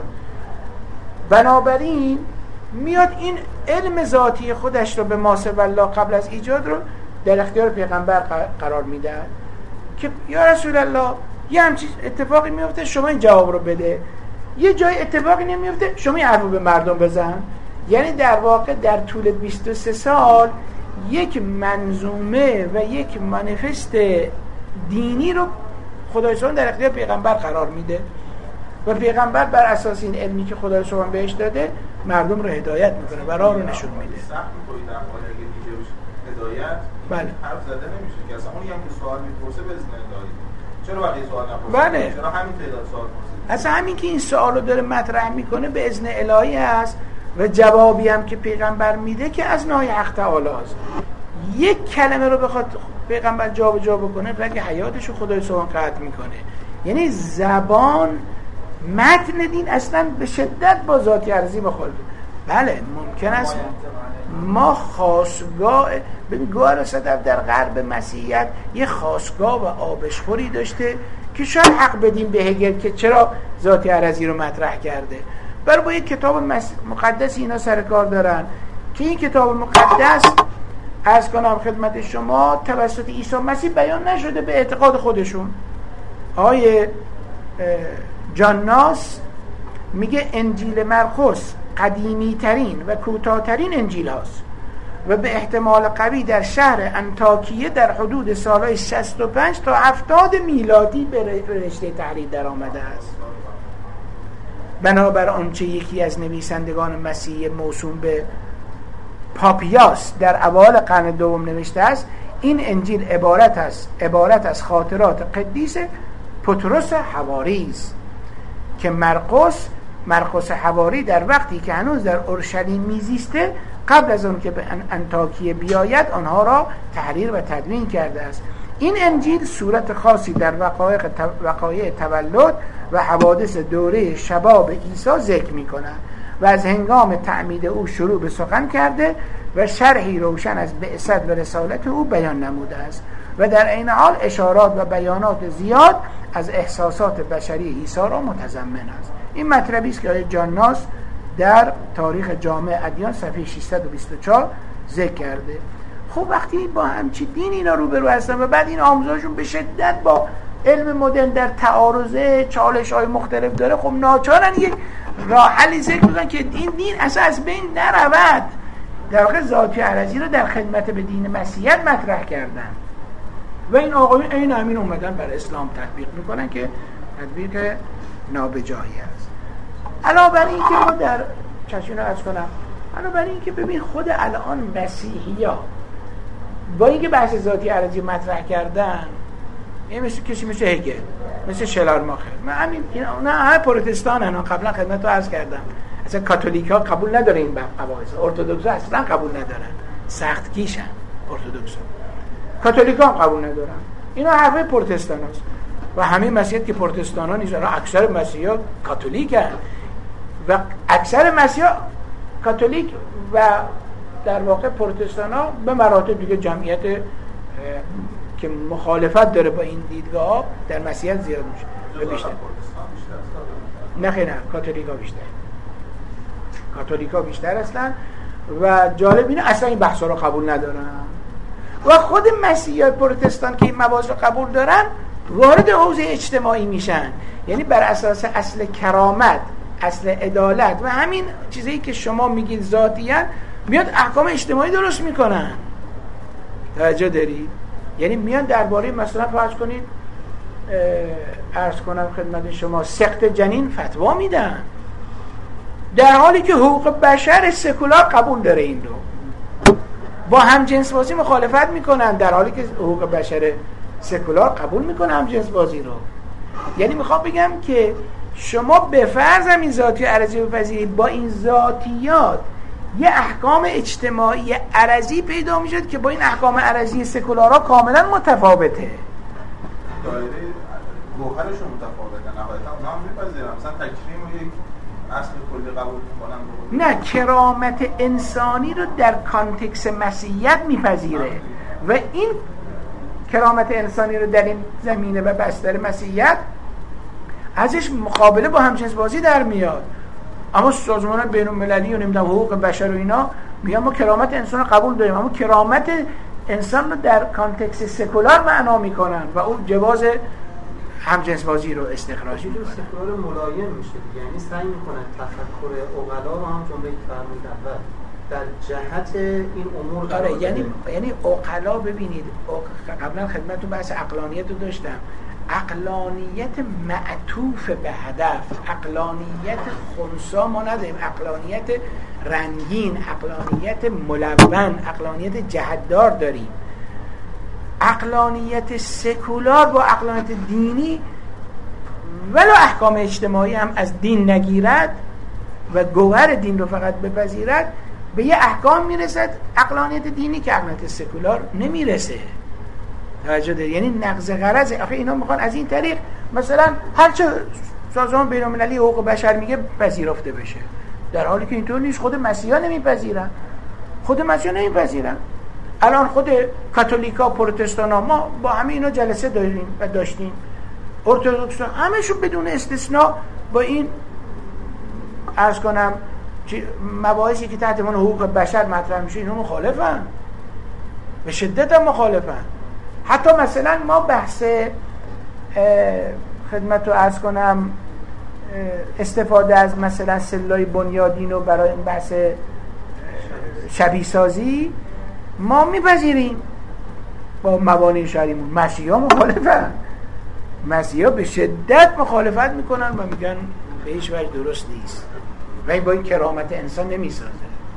بنابراین میاد این علم ذاتی خودش رو به ما سوی الله قبل از ایجاد رو در اختیار پیغمبر قرار میده که یا رسول الله یه همچین اتفاقی میفته شما این جواب رو بده، یه جای اتفاقی نمیفته شما این حرفو به مردم بزن. یعنی در واقع در طول بیست و سه سال یک منظومه و یک مانیفست دینی رو خدای سبحان در اختیار پیغمبر قرار میده و پیغمبر بر اساس این علمی که خدای سبحان بهش داده مردم رو هدایت میکنه و راه رو نشون میده. سخت می‌کنید در حالی اگه دیگه بشه هدایت بله. حرف زده نمیشه که اصلا اونی هم که سوال میپرسه به اذن الهی. چرا بقیه سوال نپرسن؟ بله. چرا همین تعداد سوال پرسید؟ اصلا همین که این سوال رو داره مطرح میکنه به اذن الهی هست و جوابی هم که پیغمبر میده که از نای حق تعالی است. یک کلمه رو بخواد پیغمبر جا جا بکنه بلکه حیاتش رو خدای سبحان قطع میکنه. یعنی زبان متن دین اصلا به شدت با ذات ارضی مخالفه. بله ممکن است ما خاصگاه ببین گوهر صدف در غرب مسیحیت یه خاصگاه و آبشخوری داشته که شاید حق بدیم به هگل که چرا ذات ارضی رو مطرح کرده. برای با یک کتاب مقدس اینا سر کار دارن که این کتاب مقدس عرض کنم خدمت شما توسط عیسی مسیح بیان نشده به اعتقاد خودشون. آقای جان ناس میگه انجیل مرقس قدیمی ترین و کوتاه‌ترین انجیل هاست و به احتمال قوی در شهر انطاکیه در حدود سالهای شصت و پنج تا هفتاد میلادی به رشته تحریر در آمده است. بنابر آنچه یکی از نویسندگان مسیحی موسوم به پاپیاس در اوایل قرن دوم نوشته است این انجیل عبارت است عبارت از خاطرات قدیس پطرس حواری است که مرقس مرقس حواری در وقتی که هنوز در اورشلیم میزیسته قبل از اون که به انطاکیه بیاید آنها را تحریر و تدوین کرده است. این انجیل صورت خاصی در وقایع وقایع تولد و حوادث دوره شباب عیسی ذکر می‌کند و از هنگام تعمید او شروع به سخن کرده و شرحی روشن از بعثت و رسالت او بیان نموده است و در عین حال اشارات و بیانات زیاد از احساسات بشری عیسی را متضمن است. این مطلبی است که آقای جان ناس در تاریخ جامع ادیان صفحه ششصد و بیست و چهار ذکر کرده. خب وقتی با همچی دین اینا روبرو هستن و بعد این آموزششون به شدت با علم مدرن در تعارضه چالش‌های مختلف داره، خب ناچارن یک راه حلی ذکر کنن که این دین اصلا از بین نرود. در واقع ذات ارضی رو در خدمت به دین مسیحیت مطرح کردن و این آقایون عین همین اومدن بر اسلام تطبیق میکنن که تطبیق نابجایی است. علاوه بر این که ما در چشمینو عرض کنم علاوه بر این که ببین خود الان مسیحی‌ها با اینکه بحث ذاتی ارضی مطرح کردن این مثل کسی مثل هگل مثل شلارماخر من همین نه همه پروتستان هستن. قبلا خدمت رو عرض کردم اصلا کاتولیک ها قبول نداره این مباحث، ارتدوکس ها اصلا قبول ندارن، سخت گیشن ارتدوکس ها، کاتولیک ها قبول ندارن. اینا حرفه پروتستان هست و همین مسیحیت که پروتستان ها نیست، اکثر مسیحی ها کاتولیک هست و اکثر مسیحی ها کاتولیک و در واقع پروتستان ها به مراتب دیگه جمعیت که مخالفت داره با این دیدگاه در مسیحیت زیاد میشه و بیشتر. نه خیلی نه کاتولیک ها بیشتر کاتولیک ها بیشتر هستن و جالب اینه اصلا این بحثا رو قبول ندارن و خود مسیحی پروتستان که این مباحث رو قبول دارن وارد حوزه اجتماعی میشن، یعنی بر اساس اصل کرامت، اصل عدالت و همین چیزایی که شما میگید ذاتیان میاد احکام اجتماعی درست میکنن. توجه دارید؟ یعنی میان درباره مثلا فرض کنید عرض کنم خدمت شما سقط جنین فتوا میدن در حالی که حقوق بشر سکولار قبول داره این رو. با همجنس بازی مخالفت میکنن در حالی که حقوق بشر سکولار قبول میکنه همجنس بازی رو. یعنی میخوام بگم که شما به فرض این ذاتی ارضی بپذیرید با این ذاتیات یه احکام اجتماعی ارضی پیدا میشد که با این احکام ارضی سکولارها کاملا متفاوته. دایره گوهرشون متفاوته. نهایتا اونا هم میپذیرن مثلا تکریم و یک اصل کلی قبول میکنن. نه، کرامت انسانی رو در کانتکست مسیحیت میپذیره و این کرامت انسانی رو در این زمینه و بستر مسیحیت ازش مقابله با همجنس بازی در میاد. اما سازمان بین المللی و نمیدونم حقوق بشر و اینا میگن ما کرامت انسان رو قبول داریم، اما کرامت انسان رو در کانتکست سکولار معنا میکنن و اون جواز همجنس بازی رو استخراج میکنن. سکولار ملایم میشه، یعنی سعی میکنن تفکر عقلا رو هم جمله فرمودید اول در جهت این امور قرار آره، یعنی یعنی عقلا ببینید قبلا خدمتتون بحث عقلانیت رو داشتم. عقلانیت معطوف به هدف، عقلانیت خنثی ما نداریم، عقلانیت رنگین، عقلانیت ملون، عقلانیت جهتدار داریم. عقلانیت سکولار با عقلانیت دینی ولو احکام اجتماعی هم از دین نگیرد و گوهر دین رو فقط بپذیرد، به یه احکام میرسد عقلانیت دینی که عقلانیت سکولار نمیرسه. توجه داری؟ یعنی نقض غرضه. آخه اینا میخوان از این طریق مثلا هرچه سازمان بین‌المللی حقوق بشر میگه پذیرفته بشه، در حالی که اینطور نیست. خود مسیحا نمیپذیرن، خود مسیحا نمیپذیرن. الان خود کاتولیکا، پروتستانا، ما با همه اینا جلسه داریم و داشتیم، ارتدوکسا همشون بدون استثناء با این عرض کنم مباحثی که تحت عنوان حقوق بشر مطرح میشه اینا مخالفن، به شدت هم مخالفن. حتی مثلا ما بحث خدمت رو عرض کنم استفاده از مثلا سلولای بنیادین رو برای این بحث شبیه سازی ما میپذیریم با مبانی شرعیمون. مسیحا مخالفن، مسیحا به شدت مخالفت میکنن و میگن به هیچ وجه درست نیست و این با این کرامت انسان نمیسازه.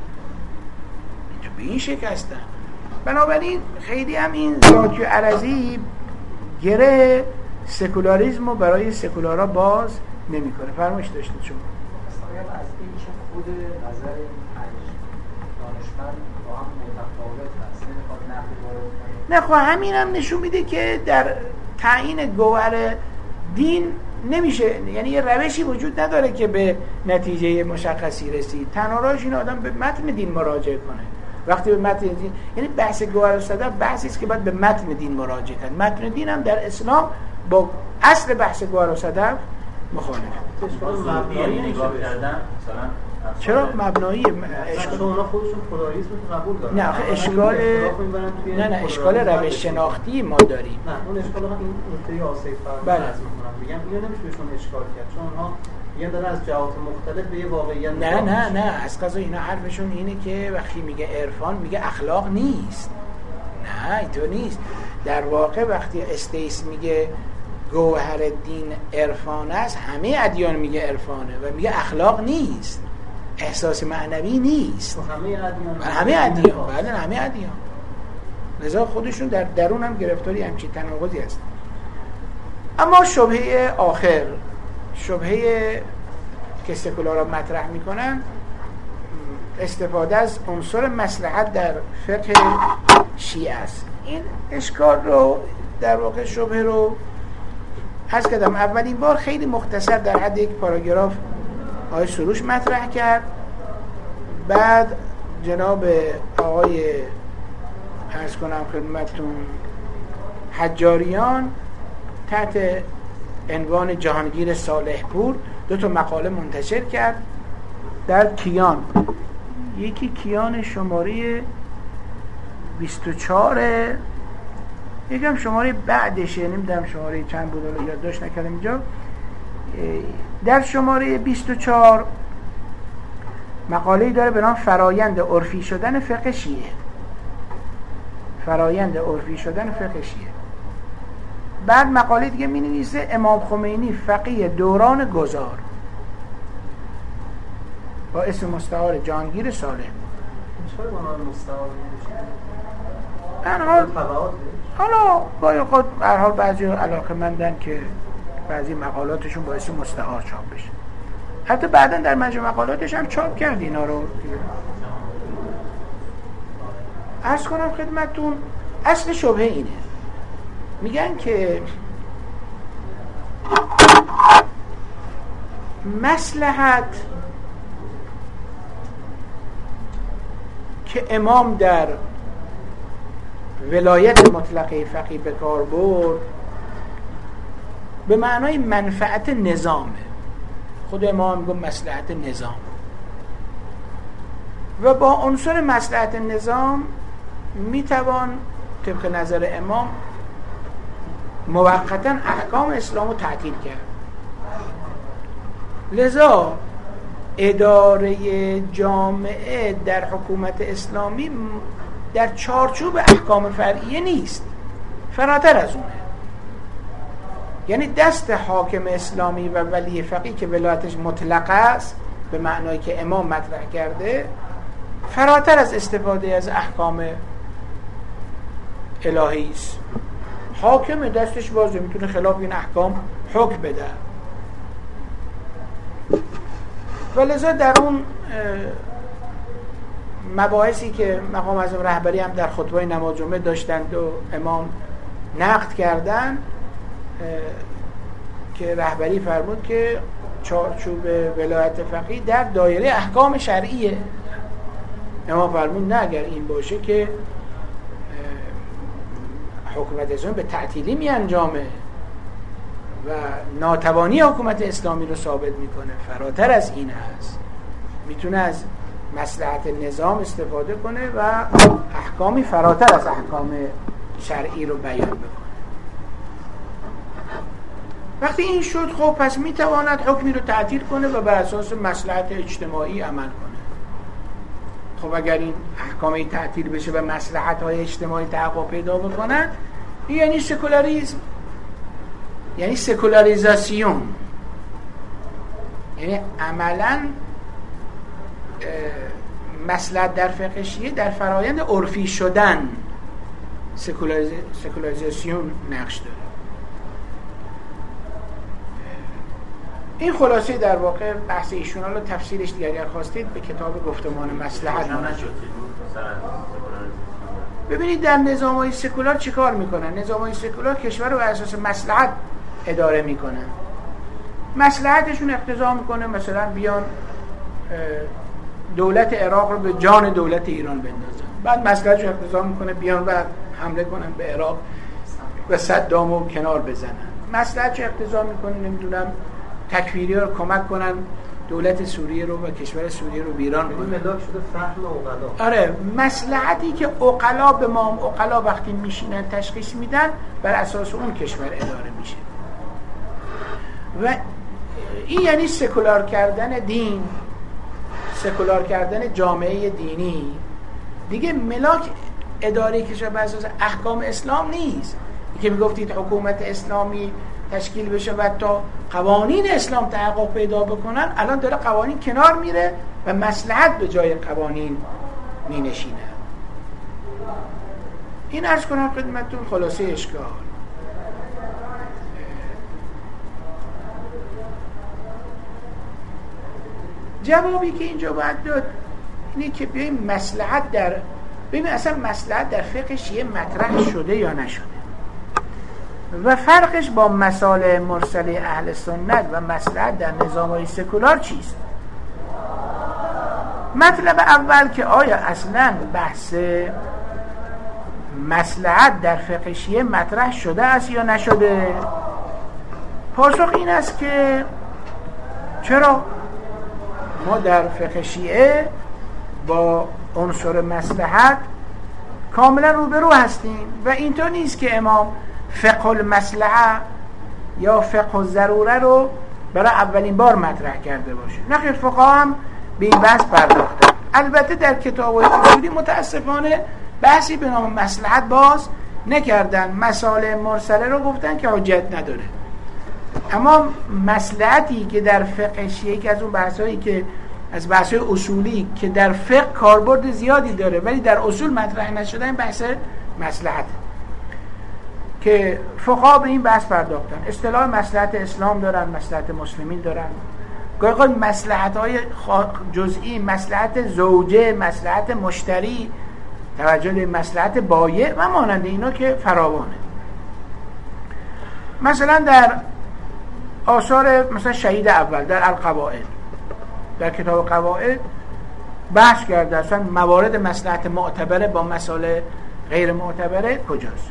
اینجا به این شکل هستن. بنابراین خیلی هم این ذاتی و عرضی گره سکولاریسم رو برای سکولارا باز نمیکنه. فرمایش داشتید شما. مثلا از این که خود نظر این پنج دانشمند با هم متفاوت هست، نمیخواد نقد وارد کنه. نه خب همین هم نشون میده که در تعیین گوهر دین نمیشه، یعنی یه روشی وجود نداره که به نتیجه مشخصی رسید. تنها راهش این آدم به متن دین مراجعه کنه. وقتی به متن دین، یعنی بحث گوهر و صدف بحثی است که باید به متن دین مراجعه کنه. متن دین هم در اسلام با اصل بحث گوهر و صدف مخالفه. مبنایی نگاه کردن مثلا چرا مبنایی؟ اشکال اونا خودشون خداییسم رو قبول دارن. نه آخه اشکال نه نه اشکال روش شناختی ما داریم. نه اون اشکال این نکته آسیب فرمایش از میکنم میگم اینو نمیشه بهشون اشکال کرد، چون اونها یه داره از جهات مختلف به یه واقعیت نه نه نه از قضا اینا حرفشون اینه که وقتی میگه عرفان میگه اخلاق نیست. نه اینطور نیست. در واقع وقتی استیس میگه گوهر دین عرفان است، همه ادیان میگه عرفانه و میگه اخلاق نیست، احساس معنوی نیست. همه ادیان همه ادیان بله همه ادیان. لذا خودشون در درون هم گرفتاری همچین تناقضی هست. اما شبهه آخر، شبهه که سکولارا مطرح میکنن، استفاده از عنصر مصلحت در فقه شیعه است. این اشکال رو در واقع شبهه رو عرض کردم اولین بار خیلی مختصر در حد یک پاراگراف آقای سروش مطرح کرد، بعد جناب آقای عرض کنم خدمتتون حجاریان تحت عنوان جهانگیر صالح پور دو تا مقاله منتشر کرد در کیان. یکی کیان شماره بیست و چهار، یکم شماره بعدشه، نمیدونم شماره چند بود رو یادداشت نکردم اینجا. در شماره بیست و چهار مقاله‌ای داره به نام فرایند عرفی شدن فقه شیعه. فرایند عرفی شدن فقه شیعه. بعد مقاله دیگه می‌نویسه امام خمینی فقیه دوران گذار با اسم مستعار جهانگیر صالح. چرا با نام مستعار نمیشه؟ حال حالا باید خود هر حال بعضی علاقه‌مندن که بعضی مقالاتشون با اسم مستعار چاپ بشه. حتی بعداً در مجموع مقالاتش هم چاپ کرد اینا رو. عرض کنم خدمتتون اصل شبهه اینه، میگن که مصلحت که امام در ولایت مطلقه فقیه به کار برد به معنای منفعت نظامه. خود امام میگه مصلحت نظام و با عنصر مصلحت نظام میتوان طبق نظر امام موقتا احکام اسلام رو تعطیل کرد. لذا اداره جامعه در حکومت اسلامی در چارچوب احکام فرعیه نیست، فراتر از اونه. یعنی دست حاکم اسلامی و ولی فقیه که ولایتش مطلقه است به معنایی که امام مطرح کرده، فراتر از استفاده از احکام الهی است. حاکم دستش بازه، میتونه خلاف این احکام حکم بده. ولذا در اون مباحثی که مقام اعظم رهبری هم در خطبه نماز جمعه داشتند و امام نقد کردن که رهبری فرمود که چارچوب ولایت فقیه در دایره احکام شرعیه. امام فرمود نه، اگر این باشه که حکومت اسلامی به تعطیلی می انجامه و ناتوانی حکومت اسلامی رو ثابت میکنه. فراتر از این هست، میتونه از مصلحت نظام استفاده کنه و احکامی فراتر از احکام شرعی رو بیان بکنه. وقتی این شد، خب پس میتواند حکمی رو تعطیل کنه و بر اساس مصلحت اجتماعی عمل کنه. خب اگر این احکامی تعطیل بشه و مصلحت های اجتماعی تحقق پیدا بکنن، این یعنی سکولاریسم، یعنی سکولاریزاسیون، یعنی عملاً مصلحت در فقه شیعه در فرایند عرفی شدن سکولاریز... سکولاریزاسیون نقش داره. این خلاصه در واقع بحث ایشون. حالا تفصیلش دیگر اگر خواستید به کتاب گفتمان مصلحت نشد. ببینید در نظام‌های سکولار چی کار میکنن؟ نظام‌های سکولار کشور رو بر اساس مصلحت اداره میکنن. مصلحتشون اقتضا میکنه مثلا بیان دولت عراق رو به جان دولت ایران بندازن، بعد مصلحتش اقتضا میکنه بیان و حمله کنن به عراق و صدام رو کنار بزنن. مصلحتش اقتضا میکنه نمیدونم تکفیری رو کمک کنن دولت سوریه رو و کشور سوریه رو ویران کنن. ملاک شده فهم عقلا. آره، مصلحتی که عقلا به ما عقلا وقتی میشینن تشخیص میدن بر اساس اون کشور اداره میشه. و این یعنی سکولار کردن دین، سکولار کردن جامعه دینی. دیگه ملاک اداره کشور بر اساس احکام اسلام نیست. که میگفتید حکومت اسلامی تشکیل بشه و تا قوانین اسلام تحقق پیدا بکنن، الان داره قوانین کنار میره و مصلحت به جای قوانین می نشینه. این عرض کنم خدمتتون خلاصه اشکال. جوابی که اینجا باید داد اینه که بیاییم مصلحت در ببین اصلا مصلحت در فقه شیعه مطرح شده یا نشده و فرقش با مصالح مرسله اهل سنت و مصلحت در نظام‌های سکولار چیست. مطلب اول که آیا اصلا بحث مصلحت در فقه شیعه مطرح شده است یا نشده؟ پاسخ این است که چرا؟ ما در فقه شیعه با عنصر مصلحت کاملا روبرو هستیم و اینطور نیست که امام فقه المصلحه یا فقه الضروره رو برای اولین بار مطرح کرده باشه. نخیر، فقها هم به این بحث پرداختن. البته در کتاب‌های اصولی متاسفانه بحثی به نام مصلحت باز نکردن. مصالح مرسله رو گفتن که حجت نداره. اما مصلحتی که در فقه شیعه که از اون بحثایی که از بحث‌های اصولی که در فقه کاربرد زیادی داره ولی در اصول مطرح نشده، این بحث مصلحت که فقها به این بحث پرداختن. اصطلاح مصلحت اسلام دارن، مصلحت مسلمین دارن، گاهی اوقات مصلحت‌های جزئی، مصلحت زوجه، مصلحت مشتری، توجه به مصلحت بایع و مانند اینا که فراوانه. مثلا در آثار مثلا شهید اول در القواعد، در کتاب قواعد بحث کرده اصلا موارد مصلحت معتبره با مسائل غیر معتبره کجاست.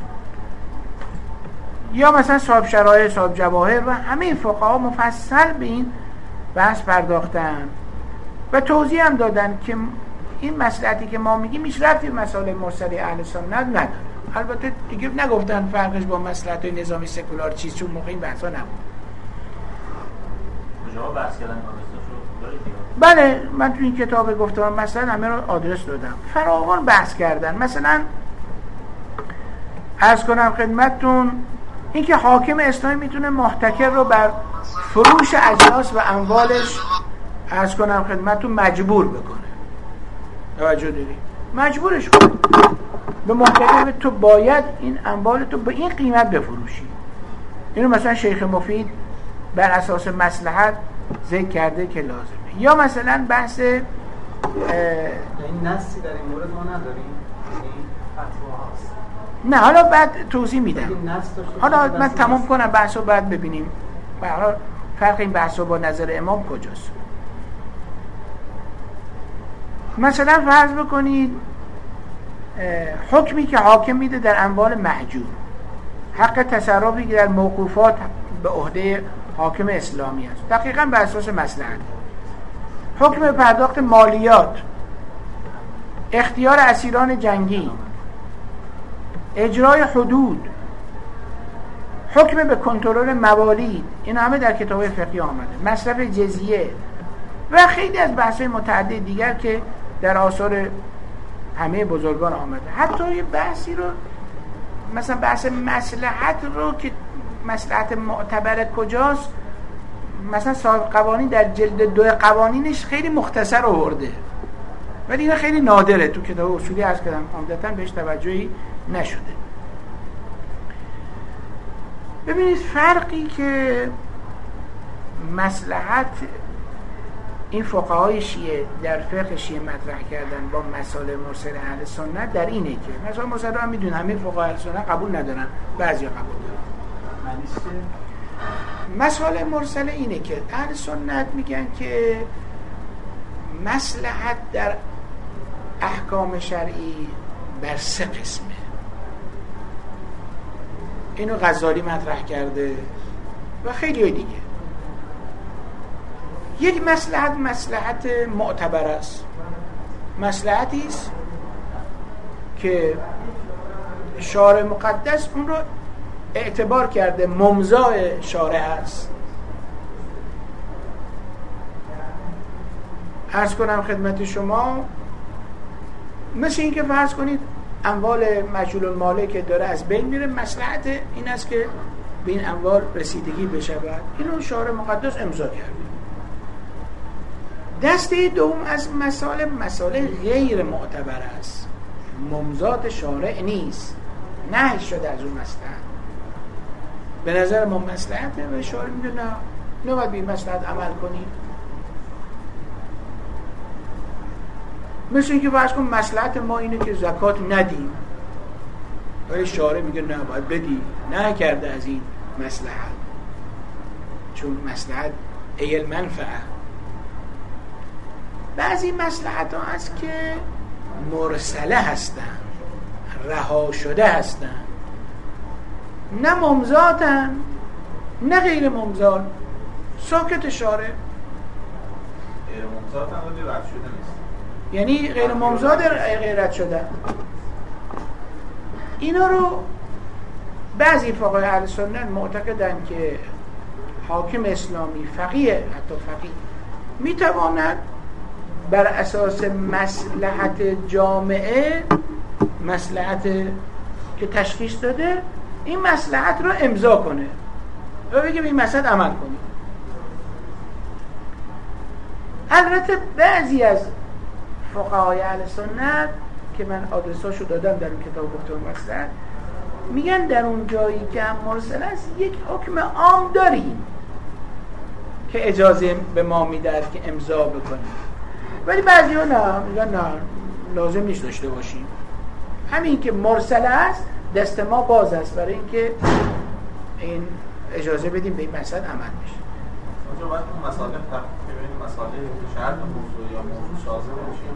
یا مثلا صاحب شرایع، صاحب جواهر و همه فقها مفصل به این بحث پرداختن و توضیح هم دادن که این مصلحتی که ما میگیم هیچ ربطی به مسائل مرسله اهل سنت نداره. البته دیگه نگفتن فرقش با مصلحت‌های نظامی سکولار چیست، چون موقع این بحثا نبود. کجا بحث کردن بله، من تو این کتاب گفتم مثلا همه رو آدرس دادم، فراوان بحث کردن. مثلا عرض کنم خدمتتون اینکه حاکم اسلامی میتونه محتکر رو بر فروش اجناس و اموالش عرض کنم خدمتتون مجبور بکنه. توجه داری؟ مجبورش کنه به محتکر تو باید این اموال تو به این قیمت بفروشی. اینو مثلا شیخ مفید بر اساس مصلحت ذکر کرده که لازمه. یا مثلا بحث این نصی در این مورد ما نداریم، نه حالا بعد توضیح میدم. حالا من تمام کنم بحثو بعد ببینیم به هر حال فرق این بحثو با نظر امام کجاست. مثلا فرض بکنید حکمی که حاکم میده در اموال محجور، حق تصرفی که در موقوفات به عهده حاکم اسلامی است، دقیقاً بر اساس مصلحت. حکم پرداخت مالیات، اختیار اسیران جنگی، اجرای حدود، حکم به کنترل موالید، این همه در کتاب فقهی آمده، مصرف جزیه و خیلی از بحث‌های متعدد دیگر که در آثار همه بزرگان آمده. حتی یه بحثی رو مثلا بحث مصلحت رو که مصلحت معتبر کجاست، مثلا صاحب قوانین در جلد دو قوانینش خیلی مختصر آورده، ولی این خیلی نادره، تو کتاب اصولی عرض کردم عمدتاً بهش توجهی نشده. ببینید فرقی که مصلحت این فقهای شیعه در فقه شیعه مطرح کردن با مسائل مرسل اهل سنت در اینه که مثلا مرسل هم میدون همه فقهای اهل سنت قبول ندارن، بعضی قبول دارن. مسائل مرسل اینه که اهل سنت میگن که مصلحت در احکام شرعی بر سه قسمه. اینو غزالی مطرح کرده و خیلی دیگه. یک مصلحت مصلحت معتبر است، مصلحتی است که شارع مقدس اون رو اعتبار کرده ممضای شارع است. عرض کنم خدمت شما مثل این که فرض کنید اموال مجهول الماله که داره از بین میره، مصلحت این است که به این اموال رسیدگی بشود، اینو شارع مقدس امضا کرده. دسته دوم از مسائل مسائل غیر معتبر است، ممضات شارع نیست، نهی شده از اون مصلحت. به نظر ما مصلحته و شارع میگه نه نباید به این مصلحت عمل کنید. مثل اینکه فرض کن مصلحت ما اینه که زکات ندیم، ولی شارع میگه نه باید بدی، نه کرده از این مصلحت، چون مصلحت ای المنفعه. بعضی مصلحت ها هست که مرسله هستن، رها شده هستن، نه ممضاتن نه غیر ممضات، ساکت شارع. غیر ممضاتن ولی رد شده نیست، یعنی غیر ممضات غیر رد شده. اینا رو بعضی فقهای اهل سنت معتقدن که حاکم اسلامی، فقیه، حتی فقیه میتواند بر اساس مصلحت جامعه، مصلحت که تشخیص داده، این مصلحت رو امضا کنه و بگه به این مصلحت عمل کنید. البته بعضی از فقهای اهل سنت که من آدرساشو دادم در این کتاب گفتمان مصلحت، میگن در اون جایی که هم مرسل است یک حکم عام داریم که اجازه به ما میده که امضا بکنیم، ولی بعضی ها نه، میگن نه لازم نیست داشته باشیم، همین که مرسل است دست ما باز است برای اینکه این اجازه بدیم به این مسئله عمل بشه. اونجا باید اون مسائل ببینیم مسائل شرط موضوع یا موضوع شازه باشه.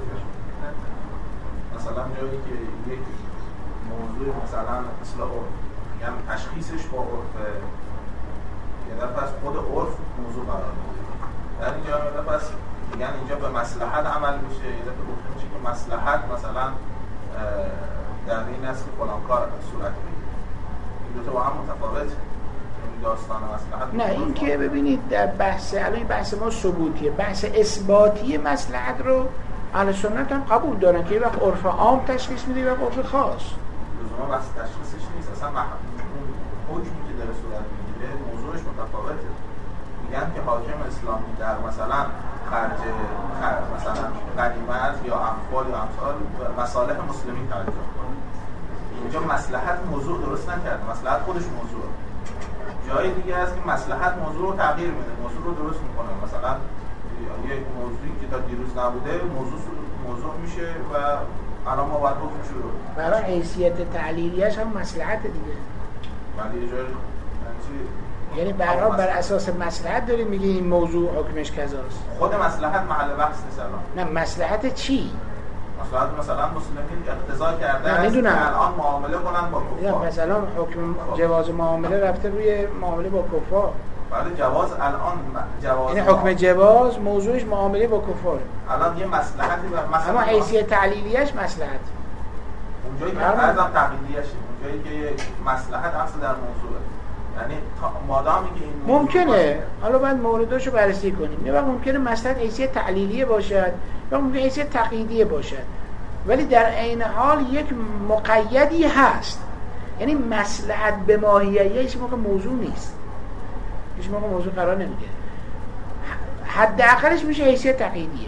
مثلا جایی که یک موضوع مثلا اصلاح عرف، یعنی تشخیصش با عرف، یه دفعه از خود عرف موضوع قرار میگیره. در اینجا یه دفعه از میگن اینجا به مصلحت عمل میشه، یه دفعه گفته میشه که مصلحت مثلا در این است که فلان کار صورت بگیره. این دو تا با هم متفاوته. داستان مصلحت نه، این که ببینید در بحث الان بحث ما ثبوتیه، بحث اثباتی مصلحت رو اهل سنت هم قبول دارن که یه وقت عرف عام تشخیص میده و عرف خاص. لزوما بحث تشخیصش نیست، اصلا حکمی که داره داره صورت میگیره موضوعش متفاوته. میگن که حاکم اسلامی در مثلا خرج مثلا غنیمت یا اموال یا امثال مصالح مسلمین توجه کنه. اینجا مصلحت موضوع درست نکرده، مصلحت خودش موضوع. جای دیگه هست که مصلحت موضوع رو تغییر میده، موضوع رو درست میکنه. مثلا یک موضوعی که تا دیروز نبوده موضوع موضوع میشه و الان ما باید حکم شروع. برای حیثیت تعلیلیش هم مصلحت دیگه. ولی یه جای یعنی به هر حال بر اساس مصلحت دارید میگه این موضوع حکمش کذاست. خود مصلحت محل بحث نیست الان. نه مصلحت چی؟ مصلحت مثلا مسلمین اقتضا کرده است که الان معامله کنن با کفار. مثلا حکم جواز معامله رفته روی معامله با کفار. بله جواز الان جواز یعنی حکم جواز موضوعش معامله با کفار. الان یه مصلحتی مثلا اما حیثیت تعلیلیش مصلحت. اونجایی که ارزم تعلیلیش اونجایی که مصلحت اصل در موضوعه. یعنی مادامی که این ممکنه حالا باید مورداشو بررسی کنیم. یه وقت ممکنه مصلحت حیثیت تعلیلیه باشد یا ممکنه حیثیت تقییدیه باشد، ولی در عین حال یک مقیدی هست. یعنی مصلحت به ماهیت هیچ موقع موضوع نیست، هیچ موقع موضوع قرار نمیگیره. حداقلش میشه حیثیت تقییدیه،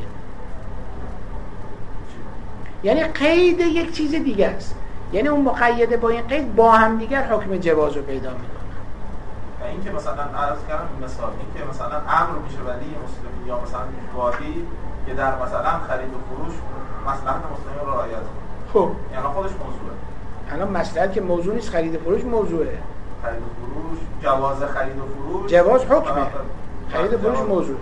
یعنی قید یک چیز دیگه است. یعنی اون مقیده با این قید با هم دیگر حکم جواز رو پیدا میکنه. و این که مثلا عرض کردم مثال این که مثلا امر میشه ولی مسلمی یا مثلا وادی که در مثلا خرید و فروش مصلحت مسلمین رو رعایت کنه. خب یعنی خودش موضوعه. الان مصلحت که موضوع نیست، خرید و فروش موضوعه. خرید و فروش جواز خرید و فروش جواز حکمه، خرید و فروش موضوع.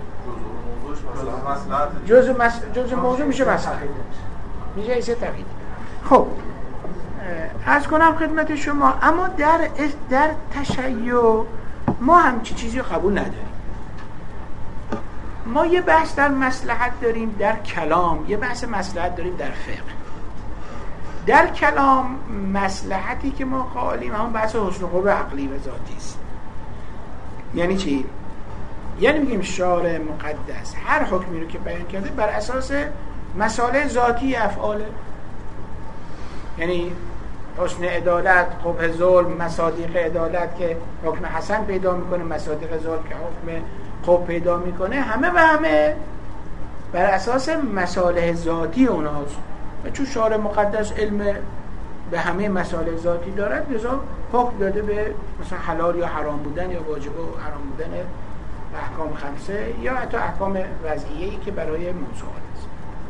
جزء مصلحت جزء موضوع میشه مصلحت، میشه ایسه تقیید. خب عرض کنم خدمت شما، اما در در تشیع ما همچی چیزی رو قبول نداریم. ما یه بحث در مصلحت داریم در کلام، یه بحث مصلحت داریم در فقه. در کلام مصلحتی که ما قائلیم همون بحث حسن خوب عقلی و ذاتی است. یعنی چی؟ یعنی میگیم شارع مقدس هر حکمی رو که بیان کرده بر اساس مصالح ذاتی افعاله، یعنی حسن عدالت، قبح ظلم، مصادیق عدالت که حکم حسن پیدا میکنه، مصادیق ظلم که حکم قبح پیدا میکنه، همه و همه بر اساس مصالح ذاتی اونهاست. و چون شارع مقدس علم به همه مصالح ذاتی دارد، لذا حکم داده به مثلا حلال یا حرام بودن یا واجب و حرام بودن احکام خمسه یا حتی احکام وضعیه‌ای که برای موضوعات است.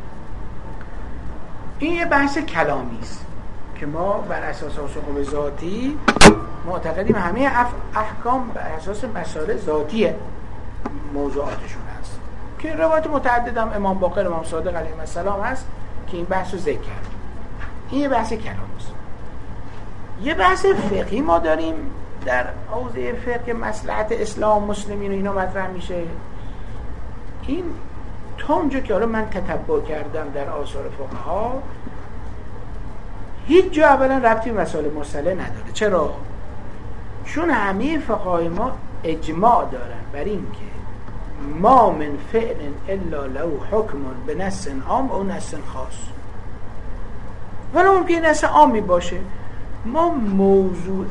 این یه بحث کلامی است که ما بر اساس حکم ذاتی معتقدیم همه احکام بر اساس مسائل ذاتی موضوعاتشون هست که روایت متعدد هم امام باقر، امام صادق علیه السلام هست که این بحث رو ذکر کرد. این یه بحث کلامی است. یه بحث فقهی ما داریم در حوزه فقه، مصلحت اسلام مسلمین و اینا مطرح میشه. این تا اونجا که حالا من تتبع کردم در آثار فقها هیچ جا اولا ربطی به مسائل مسئله نداره. چرا؟ چون همه فقهای ما اجماع دارن بر این که ما من فعل الا له حکم به نص عام و نص خاص. ولی ممکنه نص عامی باشه. ما موضوع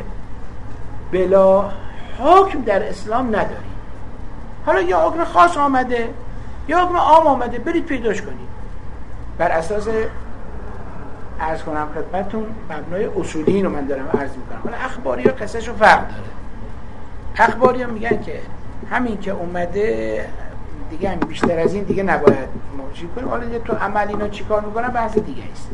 بلا حکم در اسلام نداریم. حالا یا حکم خاص آمده یا حکم عام آمده، برید پیداش کنید. بر اساس عرض کنم خدمتتون مبنای اصولی اینو من دارم عرض میکنم. حالا اخباری ها قصهشو فرق داره. اخباری ها میگن که همین که اومده دیگه هم بیشتر از این دیگه نباید موجود کنیم. حالا تو عمل اینا چی کار میکنن بحث دیگه است.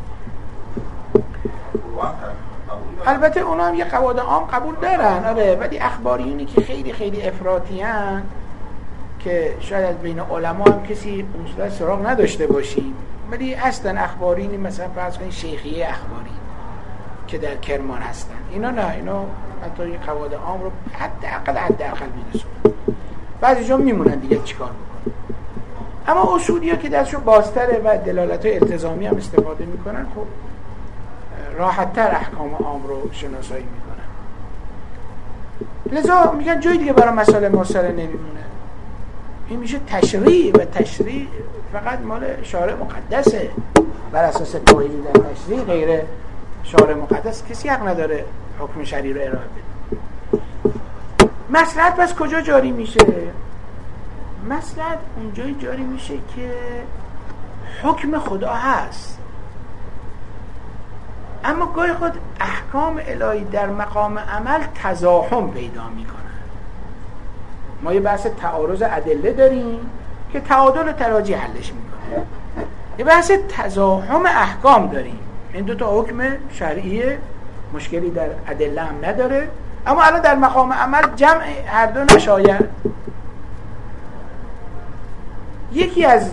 البته اونا هم یه قواعد عام قبول دارن، آره، ولی اخباریونی که خیلی خیلی افراطی ان که شاید از بین علما هم کسی اصولا سراغ نداشته باشیم، ولی اصلا اخبارینی مثلا فرض کنید شیخیه اخباری که در کرمان هستن، اینا نه، اینا حتی یه قواعد عام رو حداقل حداقل میرسونن. بعضی جا میمونن دیگه چیکار میکنن. اما اصولیا که دستشون بازتره و دلالت‌های التزامی هم استفاده میکنن، خب راحت‌تر احکام عام رو شناسایی میکنن. لذا میگن جای دیگه برای مسائل مسئله نمیمونه. این میشه تشریع و تشریع فقط مال شارع مقدسه. بر اساس توحید در تشریع غیر شارع مقدس کسی حق نداره حکم شرعی رو ارائه بده. مصلحت پس کجا جاری میشه؟ مصلحت اونجایی جاری میشه که حکم خدا هست، اما گاهی خود احکام الهی در مقام عمل تزاحم پیدا میکنن. ما یه بحث تعارض ادله داریم که تعادل تراجی حلش میکنه، یه بحث تزاحم احکام داریم، این دو تا حکم شرعی مشکلی در ادله هم نداره، اما الان در مقام عمل جمع هر دو نشاید. یکی از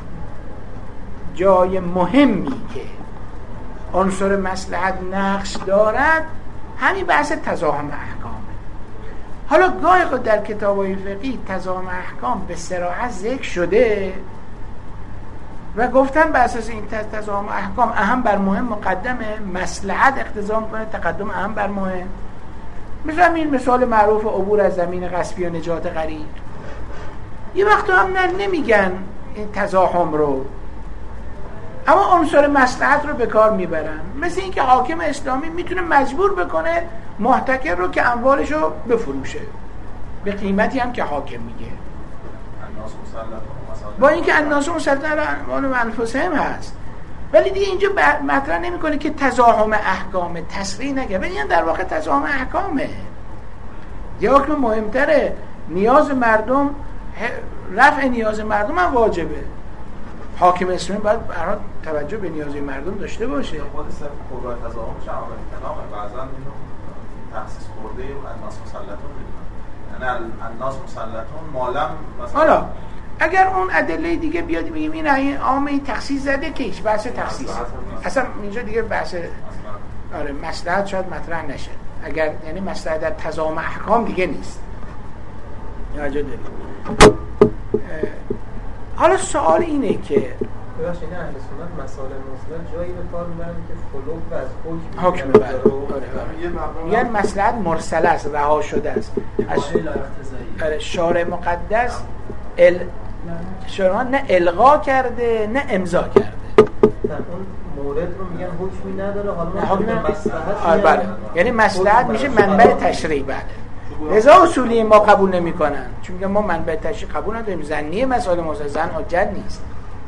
جای مهمی که عنصر مصلحت نقش دارد همین بحث تزاحم احکامه. حالا گاهی خود در کتاب‌های فقهی تزاحم احکام به صراحت ذکر شده و گفتن بر اساس این تزاحم احکام اهم بر مهم مقدمه، مصلحت اقتضا می‌کنه تقدم اهم بر مهم. مثلا این مثال معروف عبور از زمین غصبی و نجات غریق، یه وقت هم نمیگن این تزاحم رو، اما عنصر مصلحت رو به کار میبرن. مثل اینکه حاکم اسلامی میتونه مجبور بکنه محتکر رو که اموالش رو بفروشه به قیمتی هم که حاکم میگه، با اینکه الناس مسلطون علی اموالهم و انفسهم هست، ولی دیگه اینجا مطرح نمیکنه که تزاحم احکام تصریح نگه، ولی این در واقع تزاحم احکامه. یه حکم مهمتره، نیاز مردم، رفع نیاز مردم هم واجبه. حاکم اسلامی باید برای توجه به نیاز مردم داشته باشه. خود صرف کبرای تزاحم شامل کلامه، بعضا اینو تخصیص خورده الناس مسلطون میدونن، یعنی الناس مسلطون مالم مثلا. حالا اگر اون ادله دیگه بیاد بگیم این این عام این تخصیص زده که هیچ بحث تخصیص اصلا اینجا دیگه بحث آره مصلحت شاید مطرح نشه، اگر یعنی مصلحت در تزاحم احکام دیگه نیست. یا جا داریم. حالا سوال اینه که ببخشید این اهل سنت مسائل مرسله جایی به کار میبرن که خلوق و از حکم حکم بره، یعنی مصلحت مرسله است، رها شده است از شارع مقدس، ال شارع نه الغا کرده نه امضا کرده. در اون مورد رو میگن حکمی نداره، حالا مصلحت بله، یعنی مصلحت میشه منبع تشریع. بله، لذا اصولی ما قبول نمی کنن، چون ما منبع تشریع قبول نداریم. زنیه مسائل مرسل زن حجت نیست.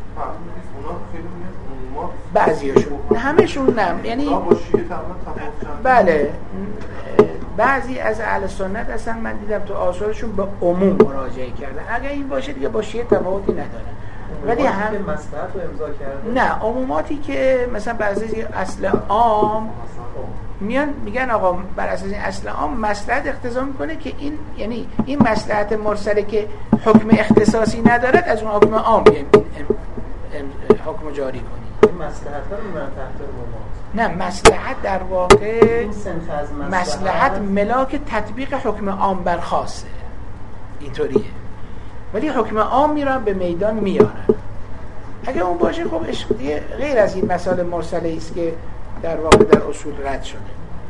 بعضیاشون نه، همشون نه، یعنی بله بعضی از اهل سنت اصلا من دیدم تو آثارشون به عموم مراجعه کردن، اگر این باشه دیگه با شیعه تفاوتی نداره. ولی هم مصلحت رو امضا کرده، نه عموماتی که مثلا بعضی اصل عام میان میگن آقا بر اساس این اصل عام مصلحت اقتضا میکنه که این، یعنی این مصلحت مرسله که حکم اختصاصی ندارد از اون حکم عام بیایم حکم جاری کنیم. این مصلحت رو میبرن تحت عمومات. نه، مصلحت در واقع این صنف از مصلحت مصلحت ملاک تطبیق حکم عام بر خاصه، اینطوریه، ولی حکم عام میرن به میدان میارن. اگه اون باشه خب غیر از این مسائل مرسله است که در واقع در اصول رد شده.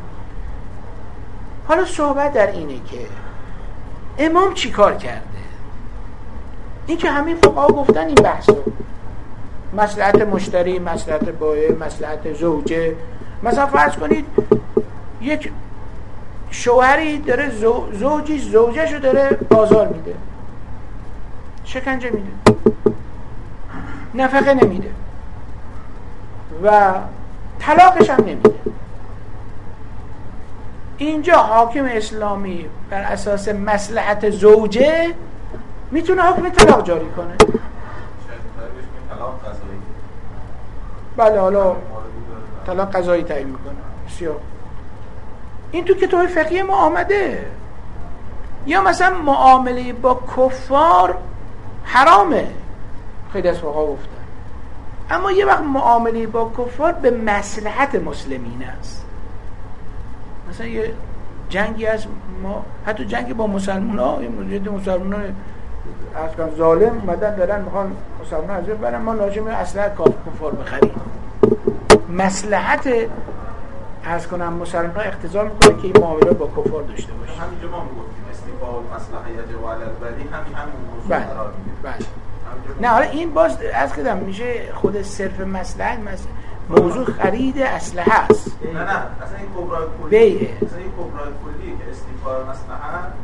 حالا صحبت در اینه که امام چی کار کرده؟ این که همین فقها گفتن این بحث رو، مصلحت مشتری، مصلحت بایع، مصلحت زوجه. مثلا فرض کنید یک شوهری داره زوجی زوجه‌شو داره بازار میده، شکنجه میده، نفقه نمیده و طلاقش هم نمیده. اینجا حاکم اسلامی بر اساس مصلحت زوجه میتونه حکم طلاق جاری کنه. بله، حالا طلاق قضایی تعیین میکنه. بسیار این تو کتاب فقهی ما آمده. یا مثلا معامله با کفار حرامه، خیلی از فقها گفتن، اما یه وقت معامله با کفار به مصلحت مسلمین است. مثلا یه جنگی از ما، حتی جنگی با مسلمان ها، یه مجید مسلمان ها افغان ظالم اومدن دارن میخوان مسلمان ها از این برن، ما لازمه اصلا کفار بخریم. مصلحت عرض کنم مسلمان ها اقتضا میکنه که این معامله با کفار داشته باشه. همینجا ما میگفتیم استیفاء المصلحه یجب علی البدی، همین همون موضوع قرار میگیره. نه حالا این باز از کدام میشه خود صرف مصلحت مصلحت موضوع خرید اسلحه است. نه نه اصلا این کبرای کلی، اصلا این کبرای کلی که استیفاء مصلحت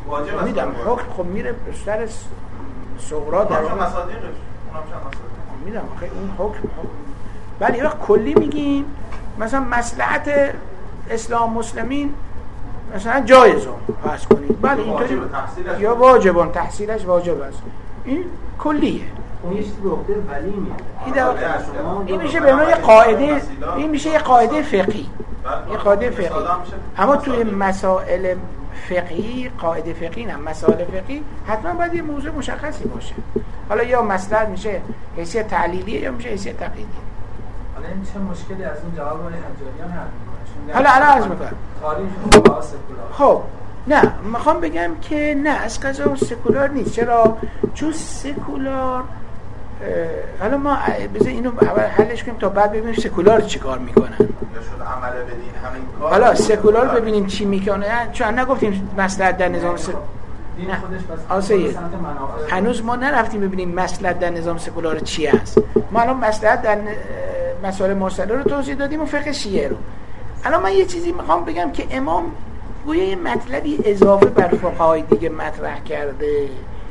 واجب میدم حکم خب میره سر صغرا در اونم مصادیقش اونم چند مصادیق میدم خیلی اون حکم حکم ولی یه کلی میگیم مثلا مصلحت اسلام مسلمین مثلا جایزه فرض کنید بله اینطوری یا واجبان تحصیلش واجب است این کلیه اون یه چیزی به عهده ولی میاد این در این میشه به نوع قاعده این میشه یه قاعده فقهی یه قاعده فقهی اما توی مسائل فقهی قاعده فقهی نه مسائل فقهی حتما باید یه موضوع مشخصی باشه حالا یا مصلحت میشه حیثیت تعلیلیه یا میشه حیثیت تقلیدیه حالا این چه مشکلی از اون جواب های حجاریان حل میکنه حالا الان عرض میکنم تاریخ فقها سکولار خب نه میخوام بگم که نه از قضا سکولار نیست چرا چون سکولار حالا ما بذار اینو اول حلش کنیم تا بعد ببینیم سکولار چی کار میکنن یا شده عمل بدین همین کار حالا سکولار ببینیم چی میکنه چون نگفتیم مصلحت در نظام سکولار دین خودش بس آسایید هنوز ما نرفتیم ببینیم مصلحت در نظام سکولار چی است ما الان مصلحت در مسائل مرسله رو توضیح دادیم و فقه شیعه رو الان من یه چیزی میخوام بگم که امام گویا یه مطلبی اضافه بر فقهای دیگه مطرح کرده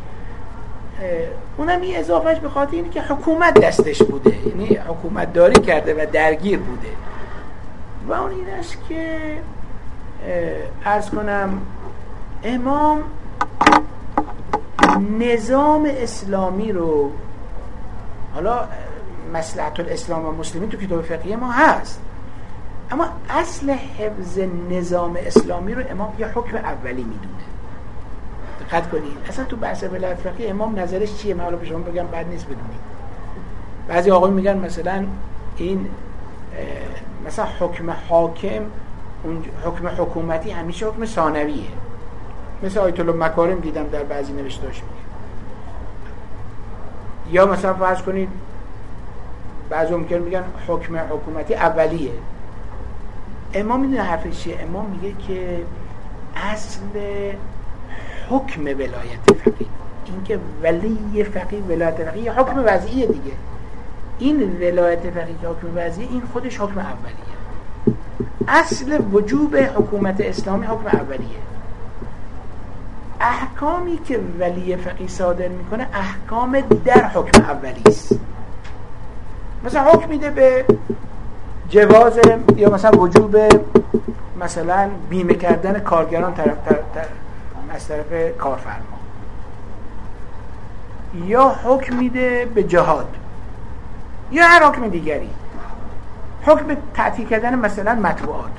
اونم یه اضافهش به خاطر اینه که حکومت دستش بوده یعنی حکومت داری کرده و درگیر بوده و اون این است که عرض کنم امام نظام اسلامی رو حالا مصلحت الاسلام و مسلمین تو کتاب فقهی ما هست اما اصل حفظ نظام اسلامی رو امام یه حکم اولی میدونه دقت کنید اصلا تو بحث ولایت فقهی امام نظرش چیه من حالا به شما بگم بعد نیست بدونید بعضی آقایون میگن مثلا این مثلا حکم حاکم اون حکم حکومتی همیشه حکم ثانویه مثل آیت الله مکارم دیدم در بعضی نوشتهاش میگه یا مثلا فرض کنید بعضی ممکن میگن حکم حکومتی اولیه امام میدونه حرفش چیه امام میگه که اصل حکم ولایت فقیه این که ولی فقیه ولایت فقیه یه حکم وضعیه دیگه این ولایت فقیه حکم وضعیه این خودش حکم اولیه اصل وجوب حکومت اسلامی حکم اولیه احکامی که ولی فقیه صادر میکنه احکام در حکم اولی است مثلا حکم میده به جواز یا مثلا وجوب مثلا بیمه کردن کارگران طرف طرف از طرف کارفرما یا حکم میده به جهاد یا هر حکم دیگری حکم تعطیل کردن مثلا مطبوعات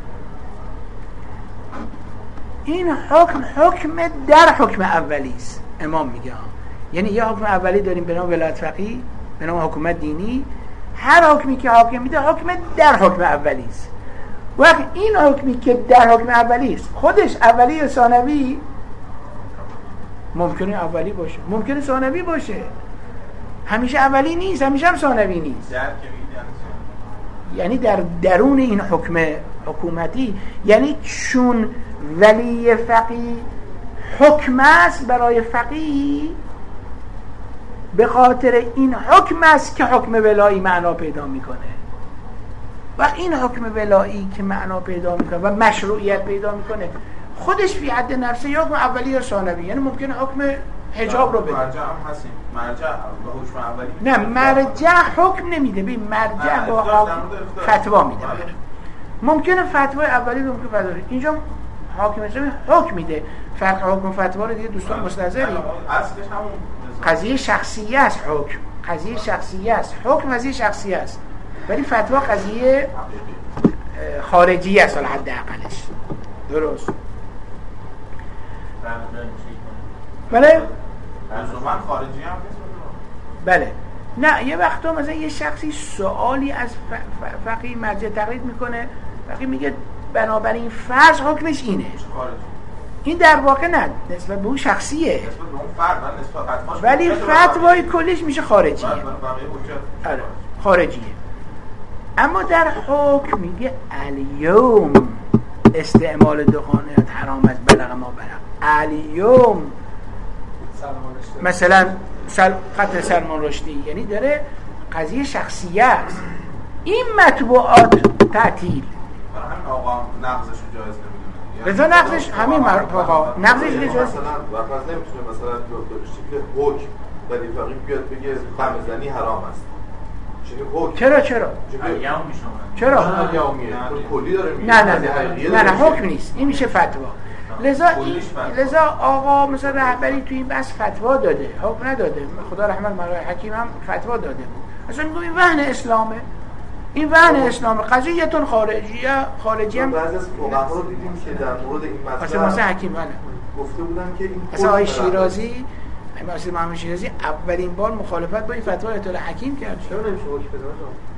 این حکم حکم در حکم اولی است امام میگه یعنی یه حکم اولی داریم به نام ولایت فقیه به نام حکومت دینی هر حکمی که حاکم میده حکم در حکم اولی است وقت این حکمی که در حکم اولی است خودش اولی یا ثانوی ممکنه اولی باشه ممکنه ثانوی باشه همیشه اولی نیست همیشه هم ثانوی نیست یعنی در درون این حکم حکومتی یعنی چون ولی فقیه حکم است برای فقیه به خاطر این حکم است که حکم ولایی معنا پیدا میکنه و این حکم ولایی که معنا پیدا میکنه و مشروعیت پیدا میکنه خودش فی حد نفسه یا حکم اولی یا ثانوی یعنی ممکنه حکم حجاب رو بده مرجع هم هستیم مرجع به حکم اولی نه مرجع حکم نمیده ببین مرجع با فتوا میده ممکنه فتوای اولی رو ممکنه فتوا اینجا حاکم اسلامی حکم میده فرق حکم فتوا رو دیگه دوستان مستحضرین اصلش همون قضیه شخصیه است حکم قضیه شخصیه است حکم قضیه شخصیه است ولی فتوا قضیه خارجی است حالا حد اقلش درست بله لزوما خارجی هم نیست بله نه یه وقتا مثلا یه شخصی سوالی از فقیه مرجع تقلید میکنه فقیه میگه بنابراین فرض حکمش اینه این در واقع نه نسبت به اون شخصیه نسبت به اون فرد نسبت ولی فتوای کلیش میشه خارجیه آره خارجیه اما در حکم میگه الیوم استعمال دخانیات حرام از بلغ ما بلغ الیوم مثلا سل... قتل سلمان رشدی یعنی داره قضیه شخصیه است این مطبوعات تعطیل همین آقا نقضش رو جایز نمیدونه لذا نقضش همین مرفقا نقضش که جز مثلا وقت نمیتونه مثلا شکل حکم ولی فقیه بیاد بگه قمه‌زنی حرام است. چرا چرا؟ چرا؟ کلی داره میگه. نه نه نه نه حکم نیست. این میشه فتوا. لذا لذا آقا مثلا رهبری توی این بحث فتوا داده، حکم نداده. خدا رحمت مرای حکیم هم فتوا داده بود. اصلا میگم این وهن اسلامه. این وهن اسلامه. قضیه‌تون خارجیه، خارجی هم بعضی از فقها رو دیدیم که در مورد این مسئله مثلا مثلا حکیم بله گفته بودن که این مثلا آقای شیرازی مثلا محمد شیرازی اولین بار مخالفت با این فتوا آیت الله حکیم کرد. چرا نمیشه حکم بده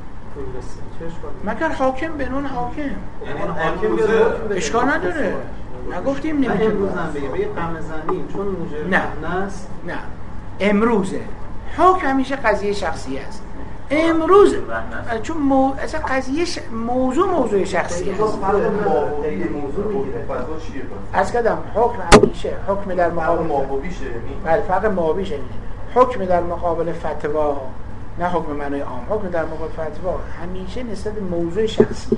مگر حاکم بنون حاکم یعنی حاکم بیاد اشکال نداره. نگفتیم نمیتونه امروز هم بگه بگه قمه‌زنی چون موجب نه است. نه امروزه حکم همیشه قضیه شخصی است. امروز چون مو... اصلا قضیه ش... موضوع موضوع شخصی است. از کدام حکم همیشه حکم در مقابل مابوبیشه بله فرق مابوبیشه حکم در مقابل فتوا نه حکم معنای عام. حکم در مقابل فتوا همیشه نسبت به موضوع شخصی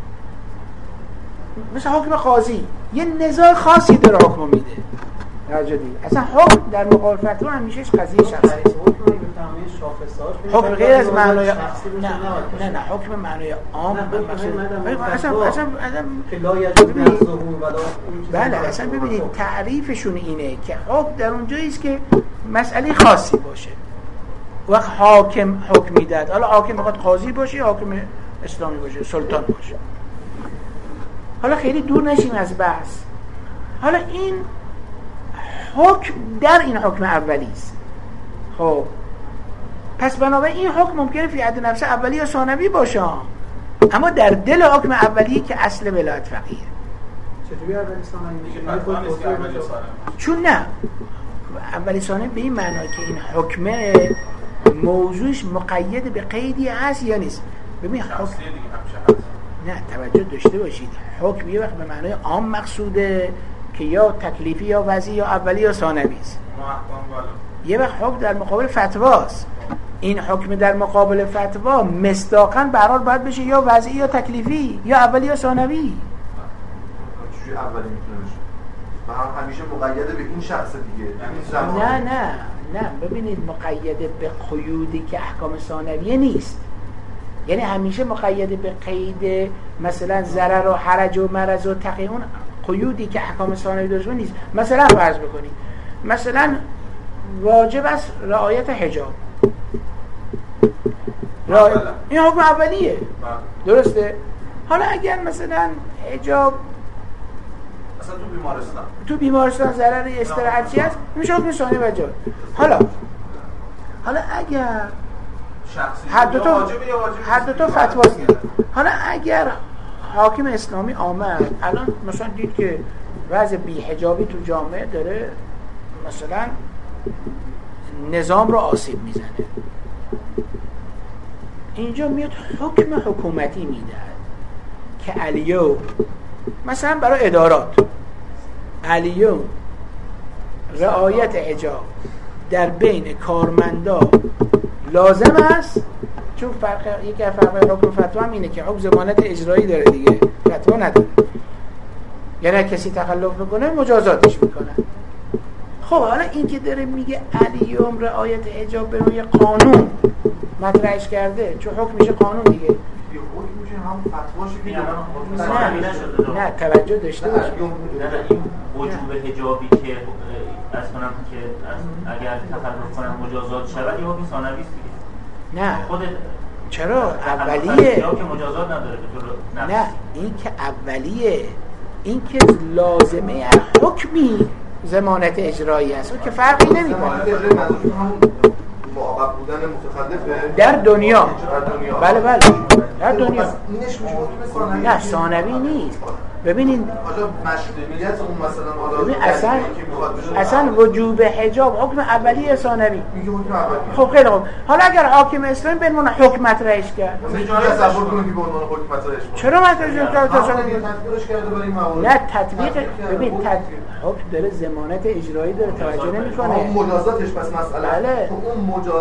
مثل حکم قاضی یه نزاع خاصی داره حکم میده راجدی اصلا حکم در مقابل فتوا همیشه قضیه شخصی حکم غیر از معنای نه نه نه حکم معنای عام اصلا اصلا بله اصلا ببینید تعریفشون اینه که حکم در اونجایی است که مسئله خاصی باشه وقت حاکم حکم میداد. حالا حاکم بخواد قاضی باشه حاکم اسلامی باشه سلطان باشه. حالا خیلی دور نشیم از بحث. حالا این حکم در این حکم اولی است. خب پس بنابراین این حکم ممکنه فی حد نفس اولی یا ثانوی باشه اما در دل حکم اولی که اصل ولایت فقیه. چطوری اولی ثانوی میشه؟ چون نه اولی ثانوی به این معنی که این حکمه موضوعش مقید به قیدی هست یا نیست. ببین حکم نه توجه داشته باشید حکم یه وقت به معنای عام مقصوده که یا تکلیفی یا وضعی یا اولی یا ثانوی است. یه وقت حکم در مقابل فتواست. این حکم در مقابل فتوا مصداقاً برحال باید بشه یا وضعی یا تکلیفی یا اولی یا ثانوی. چجوری اولی میتونه بشه؟ و همیشه مقید به این شخص دیگه. نه نه نه ببینید مقید به قیودی که احکام ثانویه نیست. یعنی همیشه مقید به قید مثلا ضرر و حرج و مرض و تقی اون قیودی که احکام ثانوی داره نیست. مثلا فرض بکنید مثلا واجب است رعایت حجاب. رعایت این حکم اولیه درسته؟ حالا اگر مثلا حجاب مثلا تو بیمارستان تو بیمارستان ضرر استراحتی هست میشه حکم ثانوی وجب. حالا حالا اگر هر دو تا هر دو تا فتواست. حالا اگر حاکم اسلامی آمد الان مثلا دید که وضع بی‌حجابی تو جامعه داره مثلا نظام رو آسیب میزنه اینجا میاد حکم حکومتی میده که الیوم مثلا برای ادارات الیوم رعایت حجاب در بین کارمندا لازم است. چون فرق یکی از فرق حکم فتوا هم اینه که حکم ضمانت اجرایی داره دیگه فتوا نداره. یعنی کسی تخلف بکنه مجازاتش میکنن. خب حالا این که داره میگه الیوم رعایت حجاب به روی قانون مطرحش کرده چون حکم میشه قانون دیگه. یه حکم میشه هم فتواشه که نه نه توجه داشته باش. نه این وجوب حجابی که از کنم که اگر تخلف کنم مجازات شود یا حکم ثانوی است دیگه. نه خود چرا اولیه یا که مجازات نداره به طور نه این که اولیه این که لازمه حکمی ضمانت اجرایی است. اون که فرقی نمیکنه. معاقب بودن متخلفه در دنیا. در دنیا بله بله در دنیا. اینش میشه حکم ثانوی. نه ثانوی نیست. ببینین حالا مشروعیت اون مثلا حالا ببین اصلا اصلا وجوب حجاب حکم اولی ثانوی میگه حکم اولی. خب خیلی خوب. حالا اگر حاکم اسلامی به عنوان حکم مطرحش کرد مثلا جایی تصور کنید که به عنوان حکم مطرحش کنه. چرا مطرحش کرد؟ تطبیقش کرده برای این موارد. نه تطبیق ببین حکم داره ضمانت اجرایی داره توجه نمیکنه. اون مجازاتش پس مسئله. بله. اون مجازاتش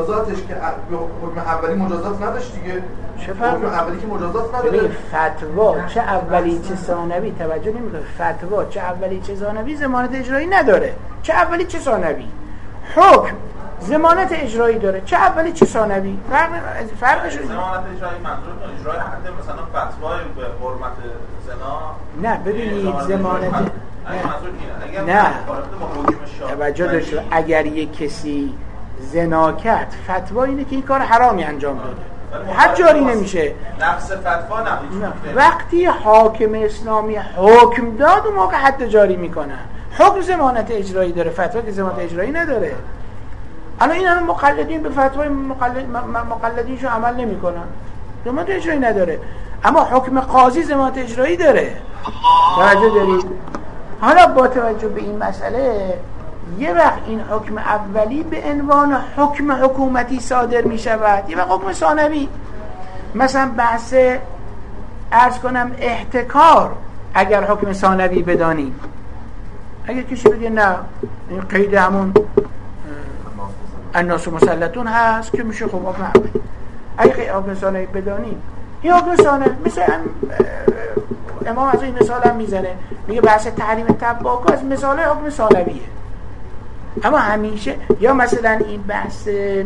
که حکم اولی مجازات نداشت دیگه. چه فرق؟ حکم اولی که مجازات نداره. فتوا چه اولی چه ثانوی توجه نمیکنه. فتوا چه اولی چه ثانوی ضمانت اجرایی نداره. چه اولی چه ثانوی. حکم ضمانت اجرایی داره، چه اولی چه ثانوی. فرق فرقش ضمانت اجرایی منظور اجرای حد مثلا فتوای به حرمت زنا. نه ببینید ضمانت نه نه توجه داشته باش. اگر یک کسی زنا کرد فتوا اینه که این کار حرامی انجام داده، حد جاری نمیشه. نفس فتوا نه. وقتی حاکم اسلامی حکم داد اون موقع حد جاری میکنه. حکم ضمانت اجرایی داره، فتوا که ضمانت اجرایی نداره. الان این همه مقلدین به فتوای مقلد مقلدینشو عمل نمیکنن، ضمانت اجرایی نداره. اما حکم قاضی ضمانت اجرایی داره. توجه دارید؟ حالا با توجه به این مسئله یه وقت این حکم اولی به عنوان حکم حکومتی صادر می شود، یه وقت حکم ثانوی. مثلا بحث عرض کنم احتکار اگر حکم ثانوی بدانیم، اگر کسی بگه نه این قید همون الناس مسلطون هست که میشه خب حکم اولی. اگر حکم ثانوی بدانیم این حکم ثانوی، مثل امام از این مثال هم میزنه، میگه بحث تحریم تباکو از مثال حکم ثانویه. اما همیشه یا مثلا این بحث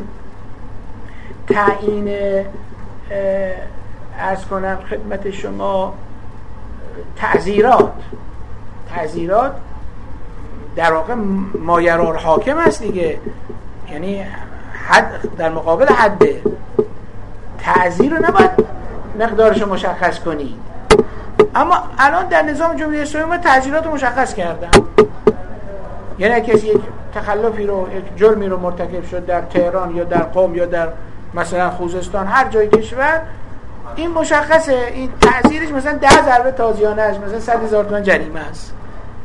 تعیین عرض کنم خدمت شما تعزیرات تعزیرات در واقع مایرال حاکم هست دیگه، یعنی حد در مقابل حده. تعزیر رو نباید مقدارش رو مشخص کنی، اما الان در نظام جمهوری اسلامی ما تعزیرات رو مشخص کردن. یعنی کسی یک تخلفی رو، یک جرمی رو مرتکب شد در تهران یا در قم یا در مثلا خوزستان، هر جای کشور، این مشخصه، این تعزیرش مثلا ده ضربه تازیانه است، مثلا صد هزار تومان جریمه است،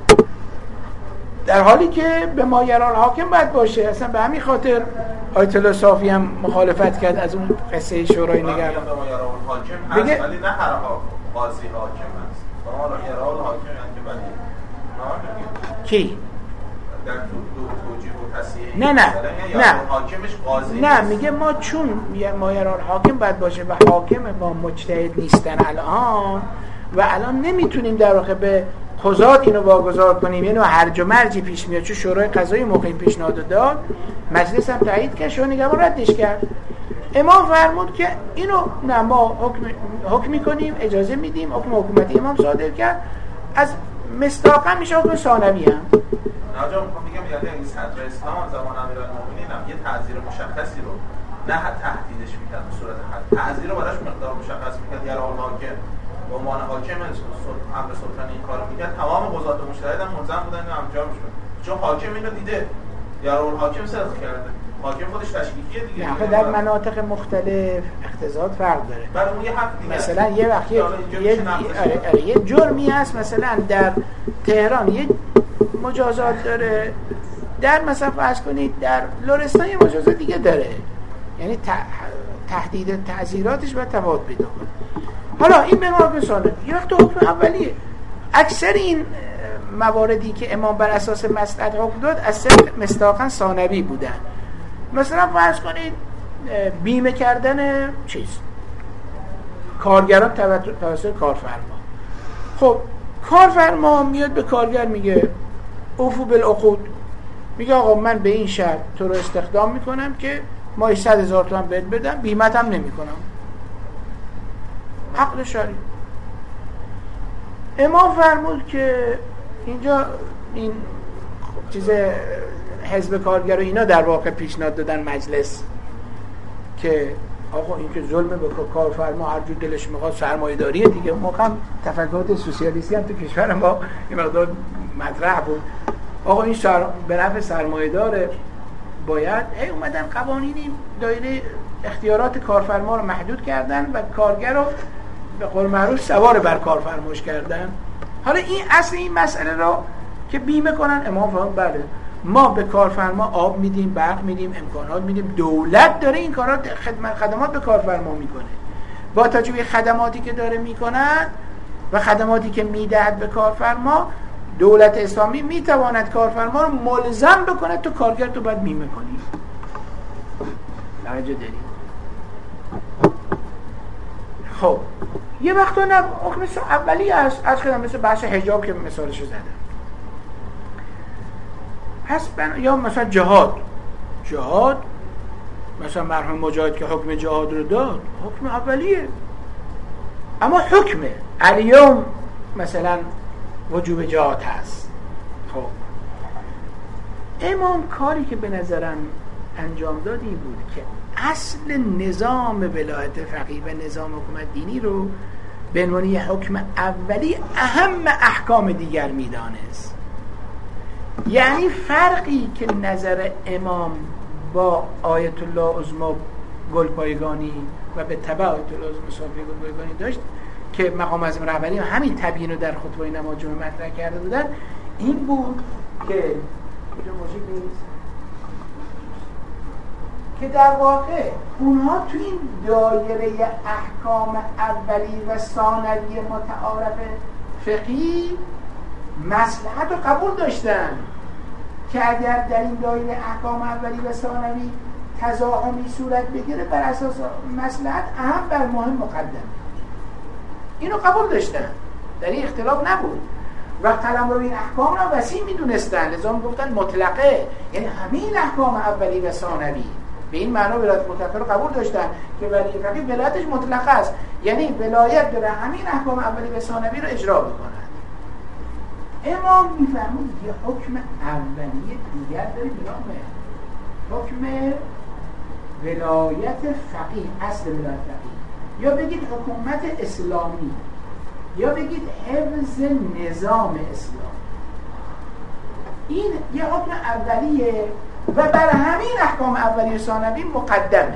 در حالی که به مایرال حاکم باید باشه. اصلا به همین خاطر آیت الله صافی هم مخالفت کرد از اون قصه شورای نگهبان. بگه ولی نه هر قاضی حاکم است. مایرال حاکم یعنی ولی کی؟ در تو توجیه و تصحیح نه نه نه حاکمش قاضی نه میگه ما چون مایرال حاکم باید باشه و حاکم ما مجتهد نیستن الان و الان نمیتونیم در واقع به قضات اینو واگذار کنیم، یعنی هرج و مرجی پیش میاد. چون شورای قضایی موقعی پیشنهاد داد، مجلس هم تایید کرد، شورای نگهبان ردش کرد. امام فرمود که اینو نه ما حکم حکم میکنیم، اجازه میدیم، حکم حکومتی امام صادر کرد، از مصداقا میشه حکم ثانوی هم. ناجا میگم یعنی این صدر اسلام زمان امیرالمومنین هم یه تعزیر مشخصی رو نه تهدیدش میکرد به صورت حد، تعزیر رو براش مقدار مشخص میکرد. یعنی اون حاکم به عنوان حاکم امر سلطانی این کارو میکرد، تمام قضات مجتهد هم ملزم بودن اینو انجام میشد، چون حاکم اینو دیده. یا اون حاکم صدق کرده، حاکم خودش تشکیکیه دیگه. نه در مناطق مختلف اقتضاعات فرق داره. برای اون یه حق دیگه، مثلا یه وقت یه یه, آره آره یه جرمی هست، مثلا در تهران یه مجازات داره، در مثلا فرض کنید در لرستان یه مجازات دیگه داره، یعنی تهدید تعزیراتش باید تفاوت پیدا کنه. حالا این به نوع بسانه یه وقت حکم اولیه. اکثر این مواردی که امام بر اساس مصلحت حکم داد از مصداقا ثانوی بودن. مثلا فرض کنید بیمه کردن چیز کارگران توسط کارفرما. خب کارفرما میاد به کارگر میگه اوفو بالعقود، میگه آقا من به این شرط تو رو استخدام میکنم که ماهی صد هزار تومان بهت بدم، بیمت هم نمی کنم. حق شرعی. امام فرمود که اینجا این چیز حزب کارگر و اینا در واقع پیشنهاد دادن مجلس که آقا این که ظلم به کارفرما، هر جور دلش میخواد سرمایه‌داریه دیگه. موقع تفکرات سوسیالیستی هم تو کشور ما این مقدار مطرح بود. آقا این سر... به نفع سرمایه‌داره، باید ای اومدن قوانینی دایره اختیارات کارفرما رو محدود کردن و کارگر رو به قول معروف سوار بر کارفرماش کردن. حالا این اصل این مسئله رو که بیمه کنن، امام فرمود بله ما به کارفرما آب میدیم، برق میدیم، امکانات میدیم، دولت داره این کارات خدمت خدمات به کارفرما میکنه. با توجه خدماتی که داره میکنن و خدماتی که میدهد به کارفرما، دولت اسلامی میتواند کارفرما رو ملزم بکنه تو کارگر تو باید بیمه کنی. توجه دارید؟ خب یه وقتا نه حکم اولی هست، از کدام مثل بحث حجاب که مثالشو زدم. پس بنا... یا مثلا جهاد جهاد مثلا مرحوم مجاهد که حکم جهاد رو داد، حکم اولیه، اما حکمه الیوم مثلا وجوب جهاد هست. خب امام کاری که به نظرم انجام داد این بود که اصل نظام ولایت فقیه و نظام حکومت دینی رو به عنوان یک حکم اولی اهم احکام دیگر میدانست. یعنی فرقی که نظر امام با آیت الله عظمی گلپایگانی و به تبع آیت الله عظمی صافی گلپایگانی داشت که مقام اعظم رهبری همین تبیین رو در خطبه نماز جمعه مطرح کرده بودن، این بود که اینجا موجود نیست که در واقع اونها تو این دایره احکام اولی و ثانوی متعارف فقهی مصلحت رو قبول داشتن که اگر در این دایره احکام اولی و ثانوی تزاحمی صورت بگیره بر اساس مصلحت اهم بر مهم مقدم. اینو قبول داشتن، در این اختلاف نبود و قلمرو این احکام را وسیع میدونستن، لذا میگفتن مطلقه، یعنی همین احکام اولی و ثانوی به این معنا ولایت مطلقه رو قبول داشتن که ولی فقیه ولایتش مطلقه است، یعنی ولایت داره همین احکام اولی و ثانوی رو اجرا بکنه. امام میفهمون یه حکم اولیه دیگر داره به نام حکم ولایت فقیه، اصل ولایت فقیه، یا بگید حکومت اسلامی، یا بگید حفظ نظام اسلام. این یه حکم اولیه و بر همین احکام اولیه و ثانوی مقدمه.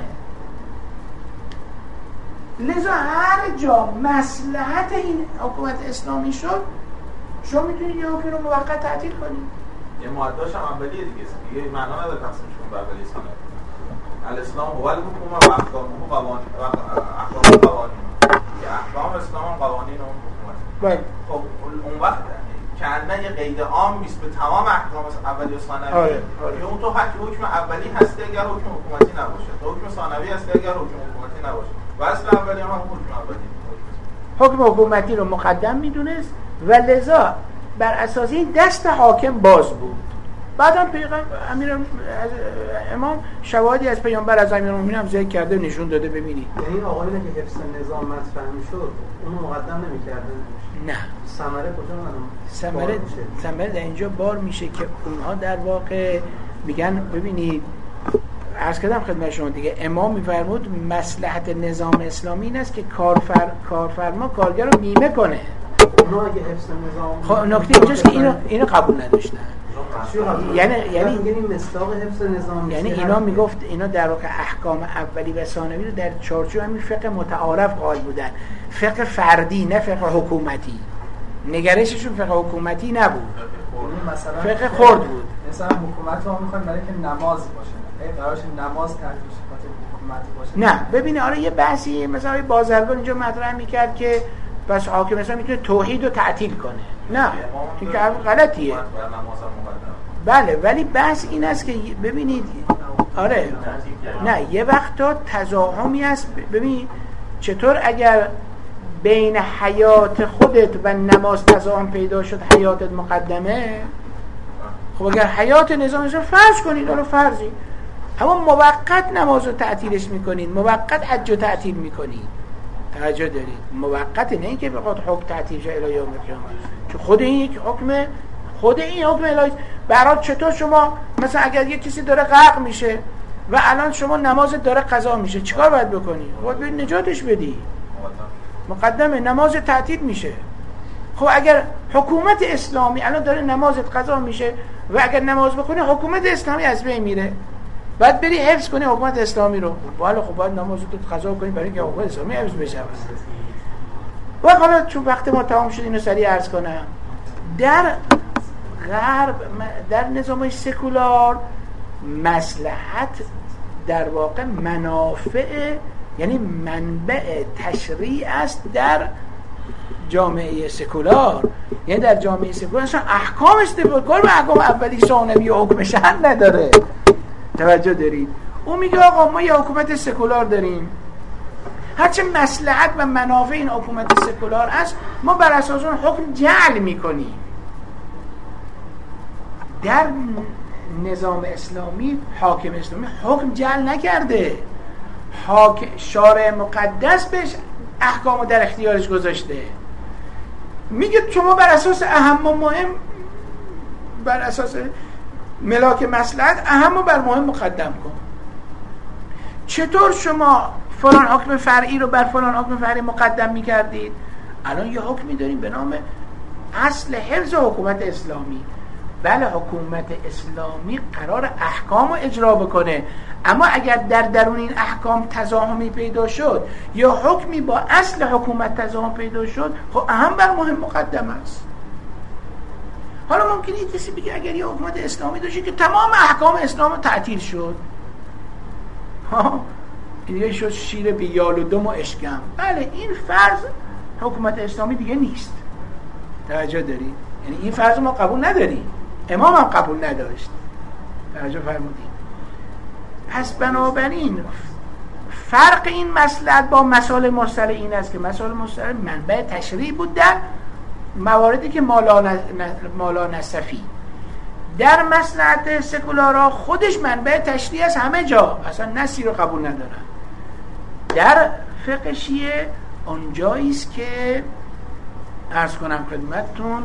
لذا هر جا مصلحت این حکومت اسلامی شد شما میتونید یه حکم رو موقت تعطیل کنید. یه معداش هم اولیه دیگه، دیگه معنا نداره تقسیمش کنیم به اولیه ثانوی. الاسلام هو الحکومه و احکامه قوانین و احکام قوانین. یه احکام اسلام هم قوانین اون حکومت. بله. خب اون وقت کأنه یه قید عام نیست به تمام احکام اولیه و ثانوی. آره. آره. اون تو حکم اولی هست اگر حکم حکومتی نباشه، تو حکم ثانوی هست اگر حکم حکومتی نباشه. و اصل اولی هم حکم اولی. حکم حکومتی رو مقدم میدونست و لذا بر اساس این دست حاکم باز بود. بعدم پیغمبر امیر امام شواهدی از پیامبر از امیرالمومنین هم ذکر کرده نشون داده. ببینید یعنی آقایونه که حفظ نظام مطرح میشد اونو مقدم نمی‌کردن. نه، ثمره کجا معلوم؟ ثمره ثمره در اینجا بار میشه که اونها در واقع میگن ببینید عرض کردم خدمت شما دیگه، امام میفرمود مصلحت نظام اسلامی این است که کارفر کارفرما کارگر رو بیمه کنه. اونا اگه حفظ نظام خب نکته اینجاست که اینو اینو قبول نداشتن. یعنی یعنی میگیم مصداق حفظ نظام، یعنی اینا میگفت اینا در واقع احکام اولی و ثانوی رو در چارچوب همین فقه متعارف قائل بودن، فقه فردی نه فقه حکومتی. نگرششون فقه حکومتی نبود، مثلا فقه خرد بود. مثلا حکومت رو میخوایم برای که نماز باشه، قرارش نماز تعطیل شه حکومت باشه. نه ببینه آره یه بحثی مثلا بازرگان اینجا مطرح میکرد که بس حاکم مثلا میتونه توحید رو تعطیل کنه. نه این که غلطیه. بله ولی بحث این است که ببینید آره نه یه وقتا تزاحمی هست. ببین چطور اگر بین حیات خودت و نماز تزاحم پیدا شد حیاتت مقدمه، خب اگر حیات نظام اسلام فرض کنید حالا فرضی، اما موقت نماز رو تعطیلش میکنید، موقت حج رو تعطیل میکنید. توجه دارید موقت نه اینکه بخواد حکم تعطیل شه الی یوم القیامه، چون خود این یک حکم خود این حکم الهی. برای چطور شما مثلا اگر یک کسی داره غرق میشه و الان شما نماز داره قضا میشه چیکار باید بکنی؟ باید بری نجاتش بدی، مقدمه نماز تعطیل میشه. خب اگر حکومت اسلامی الان داره نمازت قضا میشه و اگر نماز بخونی حکومت اسلامی از بین میره، بعد بری حفظ کنی حکومت اسلامی رو، والا خب باید نمازت قضا کنی برای اینکه حکومت اسلامی حفظ بشه. و حالا چون وقت ما تمام شد اینو سریع عرض کنم، در غرب در نظام‌های سکولار مصلحت در واقع منافع یعنی منبع تشریع است. در جامعه سکولار یعنی در جامعه سکولار اصلا احکام استفاده کار به احکام اولی ثانوی و حکم شرع نداره. توجه دارید اون میگه آقا ما یه حکومت سکولار داریم، هرچه مصلحت و منافع این حکومت سکولار است ما بر اساس اون حکم جعل میکنیم. در نظام اسلامی حاکم اسلامی حکم جعل نکرده، حاکم شارع مقدس بهش احکامو در اختیارش گذاشته. میگه شما بر اساس اهم و مهم، بر اساس ملاک مصلحت اهم و بر مهم مقدم کن. چطور شما فلان حکم فرعی رو بر فلان حکم فرعی مقدم میکردید؟ الان یه حکمی داریم به نام اصل حفظ حکومت اسلامی. بله حکومت اسلامی قرار احکام رو اجرا بکنه، اما اگر در درون این احکام تضاهمی پیدا شد یا حکمی با اصل حکومت تضاهم پیدا شد، خب اهم بر مهم مقدم است. حالا ممکنه یه کسی بگه اگر یه حکومت اسلامی داشته که تمام احکام اسلام رو تعطیل شد، ها دیگه شد شیر بیال و دم و اشکم. بله این فرض حکومت اسلامی دیگه نیست. توجه دارید؟ یعنی این فرض ما قبول نداریم، امام هم قبول نداشت. توجه فرمودید؟ پس بنابراین فرق این مصلحت با مسائل مصطلح این است که مسائل مصطلح منبع تشریع بود در مواردی که مالا نصفی. در مصلحت سکولارا خودش منبع تشریع است همه جا، اصلا نصی رو قبول ندارن. در فقه شیعه اونجایی است که عرض کنم خدمتتون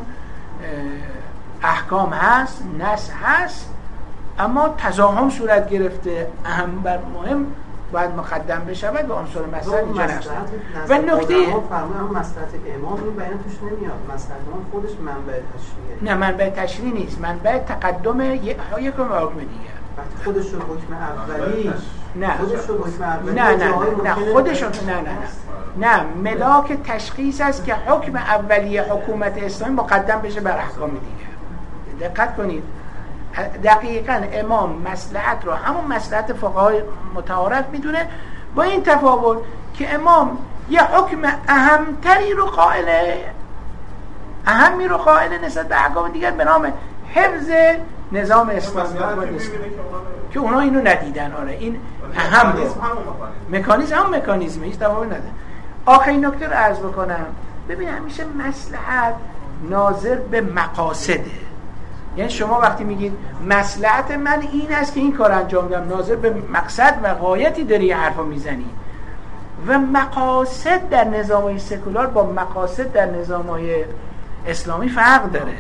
احکام هست، نص هست، اما تضاهم صورت گرفته، اهم بر مهم باید مقدم بشود و عنصر مصلحت اینجا نقش داره. و نکته فرمودن مصلحت امام این بیان توش نمیاد، مصلحت امام خودش منبع تشریعه. نه منبع تشریع نیست، منبع تقدم یک حکم و حکم دیگر. خودش رو حکم اولی نه خودش رو حکم اولی نه نه نه خودش رو نه نه نه نه ملاک تشخیص است که حکم اولی حکومت اسلامی مقدم بشه بر احکام دیگر. دقت کنید، دقیقاً امام مصلحت رو همون مصلحت فقهای متعارف میدونه، با این تفاوت که امام یه حکم اهمتری رو قائله، اهمی رو قائله نسبت به احکام دیگر به نام حفظ نظام اسلامی که اونا اینو ندیدن. آره این اهم رو مکانیزم هم مکانیزمه، هیچ تفاوت نداره. آخرین نکته رو عرض بکنم، ببین همیشه مصلحت ناظر به مقاصده. یعنی شما وقتی میگید مصلحت من این است که این کار انجام بدم، ناظر به مقصد و غایتی داری یه حرفا میزنی. و مقاصد در نظام‌های سکولار با مقاصد در نظام‌های اسلامی فرق داره.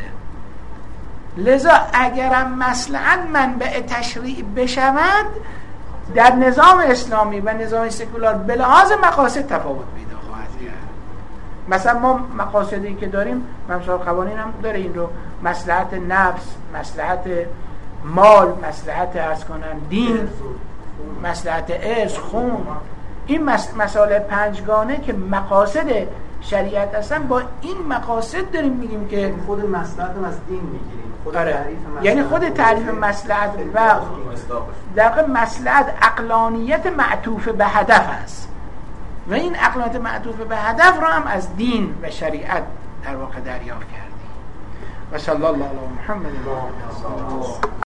لذا اگرم مصلحت منبع تشریع بشود، در نظام اسلامی و نظام سکولار به لحاظ مقاصد تفاوت پیدا خواهد کرد. مثلا ما مقاصدی که داریم، ممثال قوانین هم داره این رو، مصلحت نفس، مصلحت مال، مصلحت عرض کنم دین، مصلحت ارث، خون، این مسائل پنجگانه که مقاصد شریعت هستن، با این مقاصد داریم میگیم که خود مصلحت هم از دین میگیریم. آره. یعنی خود تعریف مصلحت و در واقع مصلحت عقلانیت معطوف به هدف است و این عقلانیت معطوف به هدف را هم از دین و شریعت در واقع دریافت کردیم. و صلی الله علی محمد.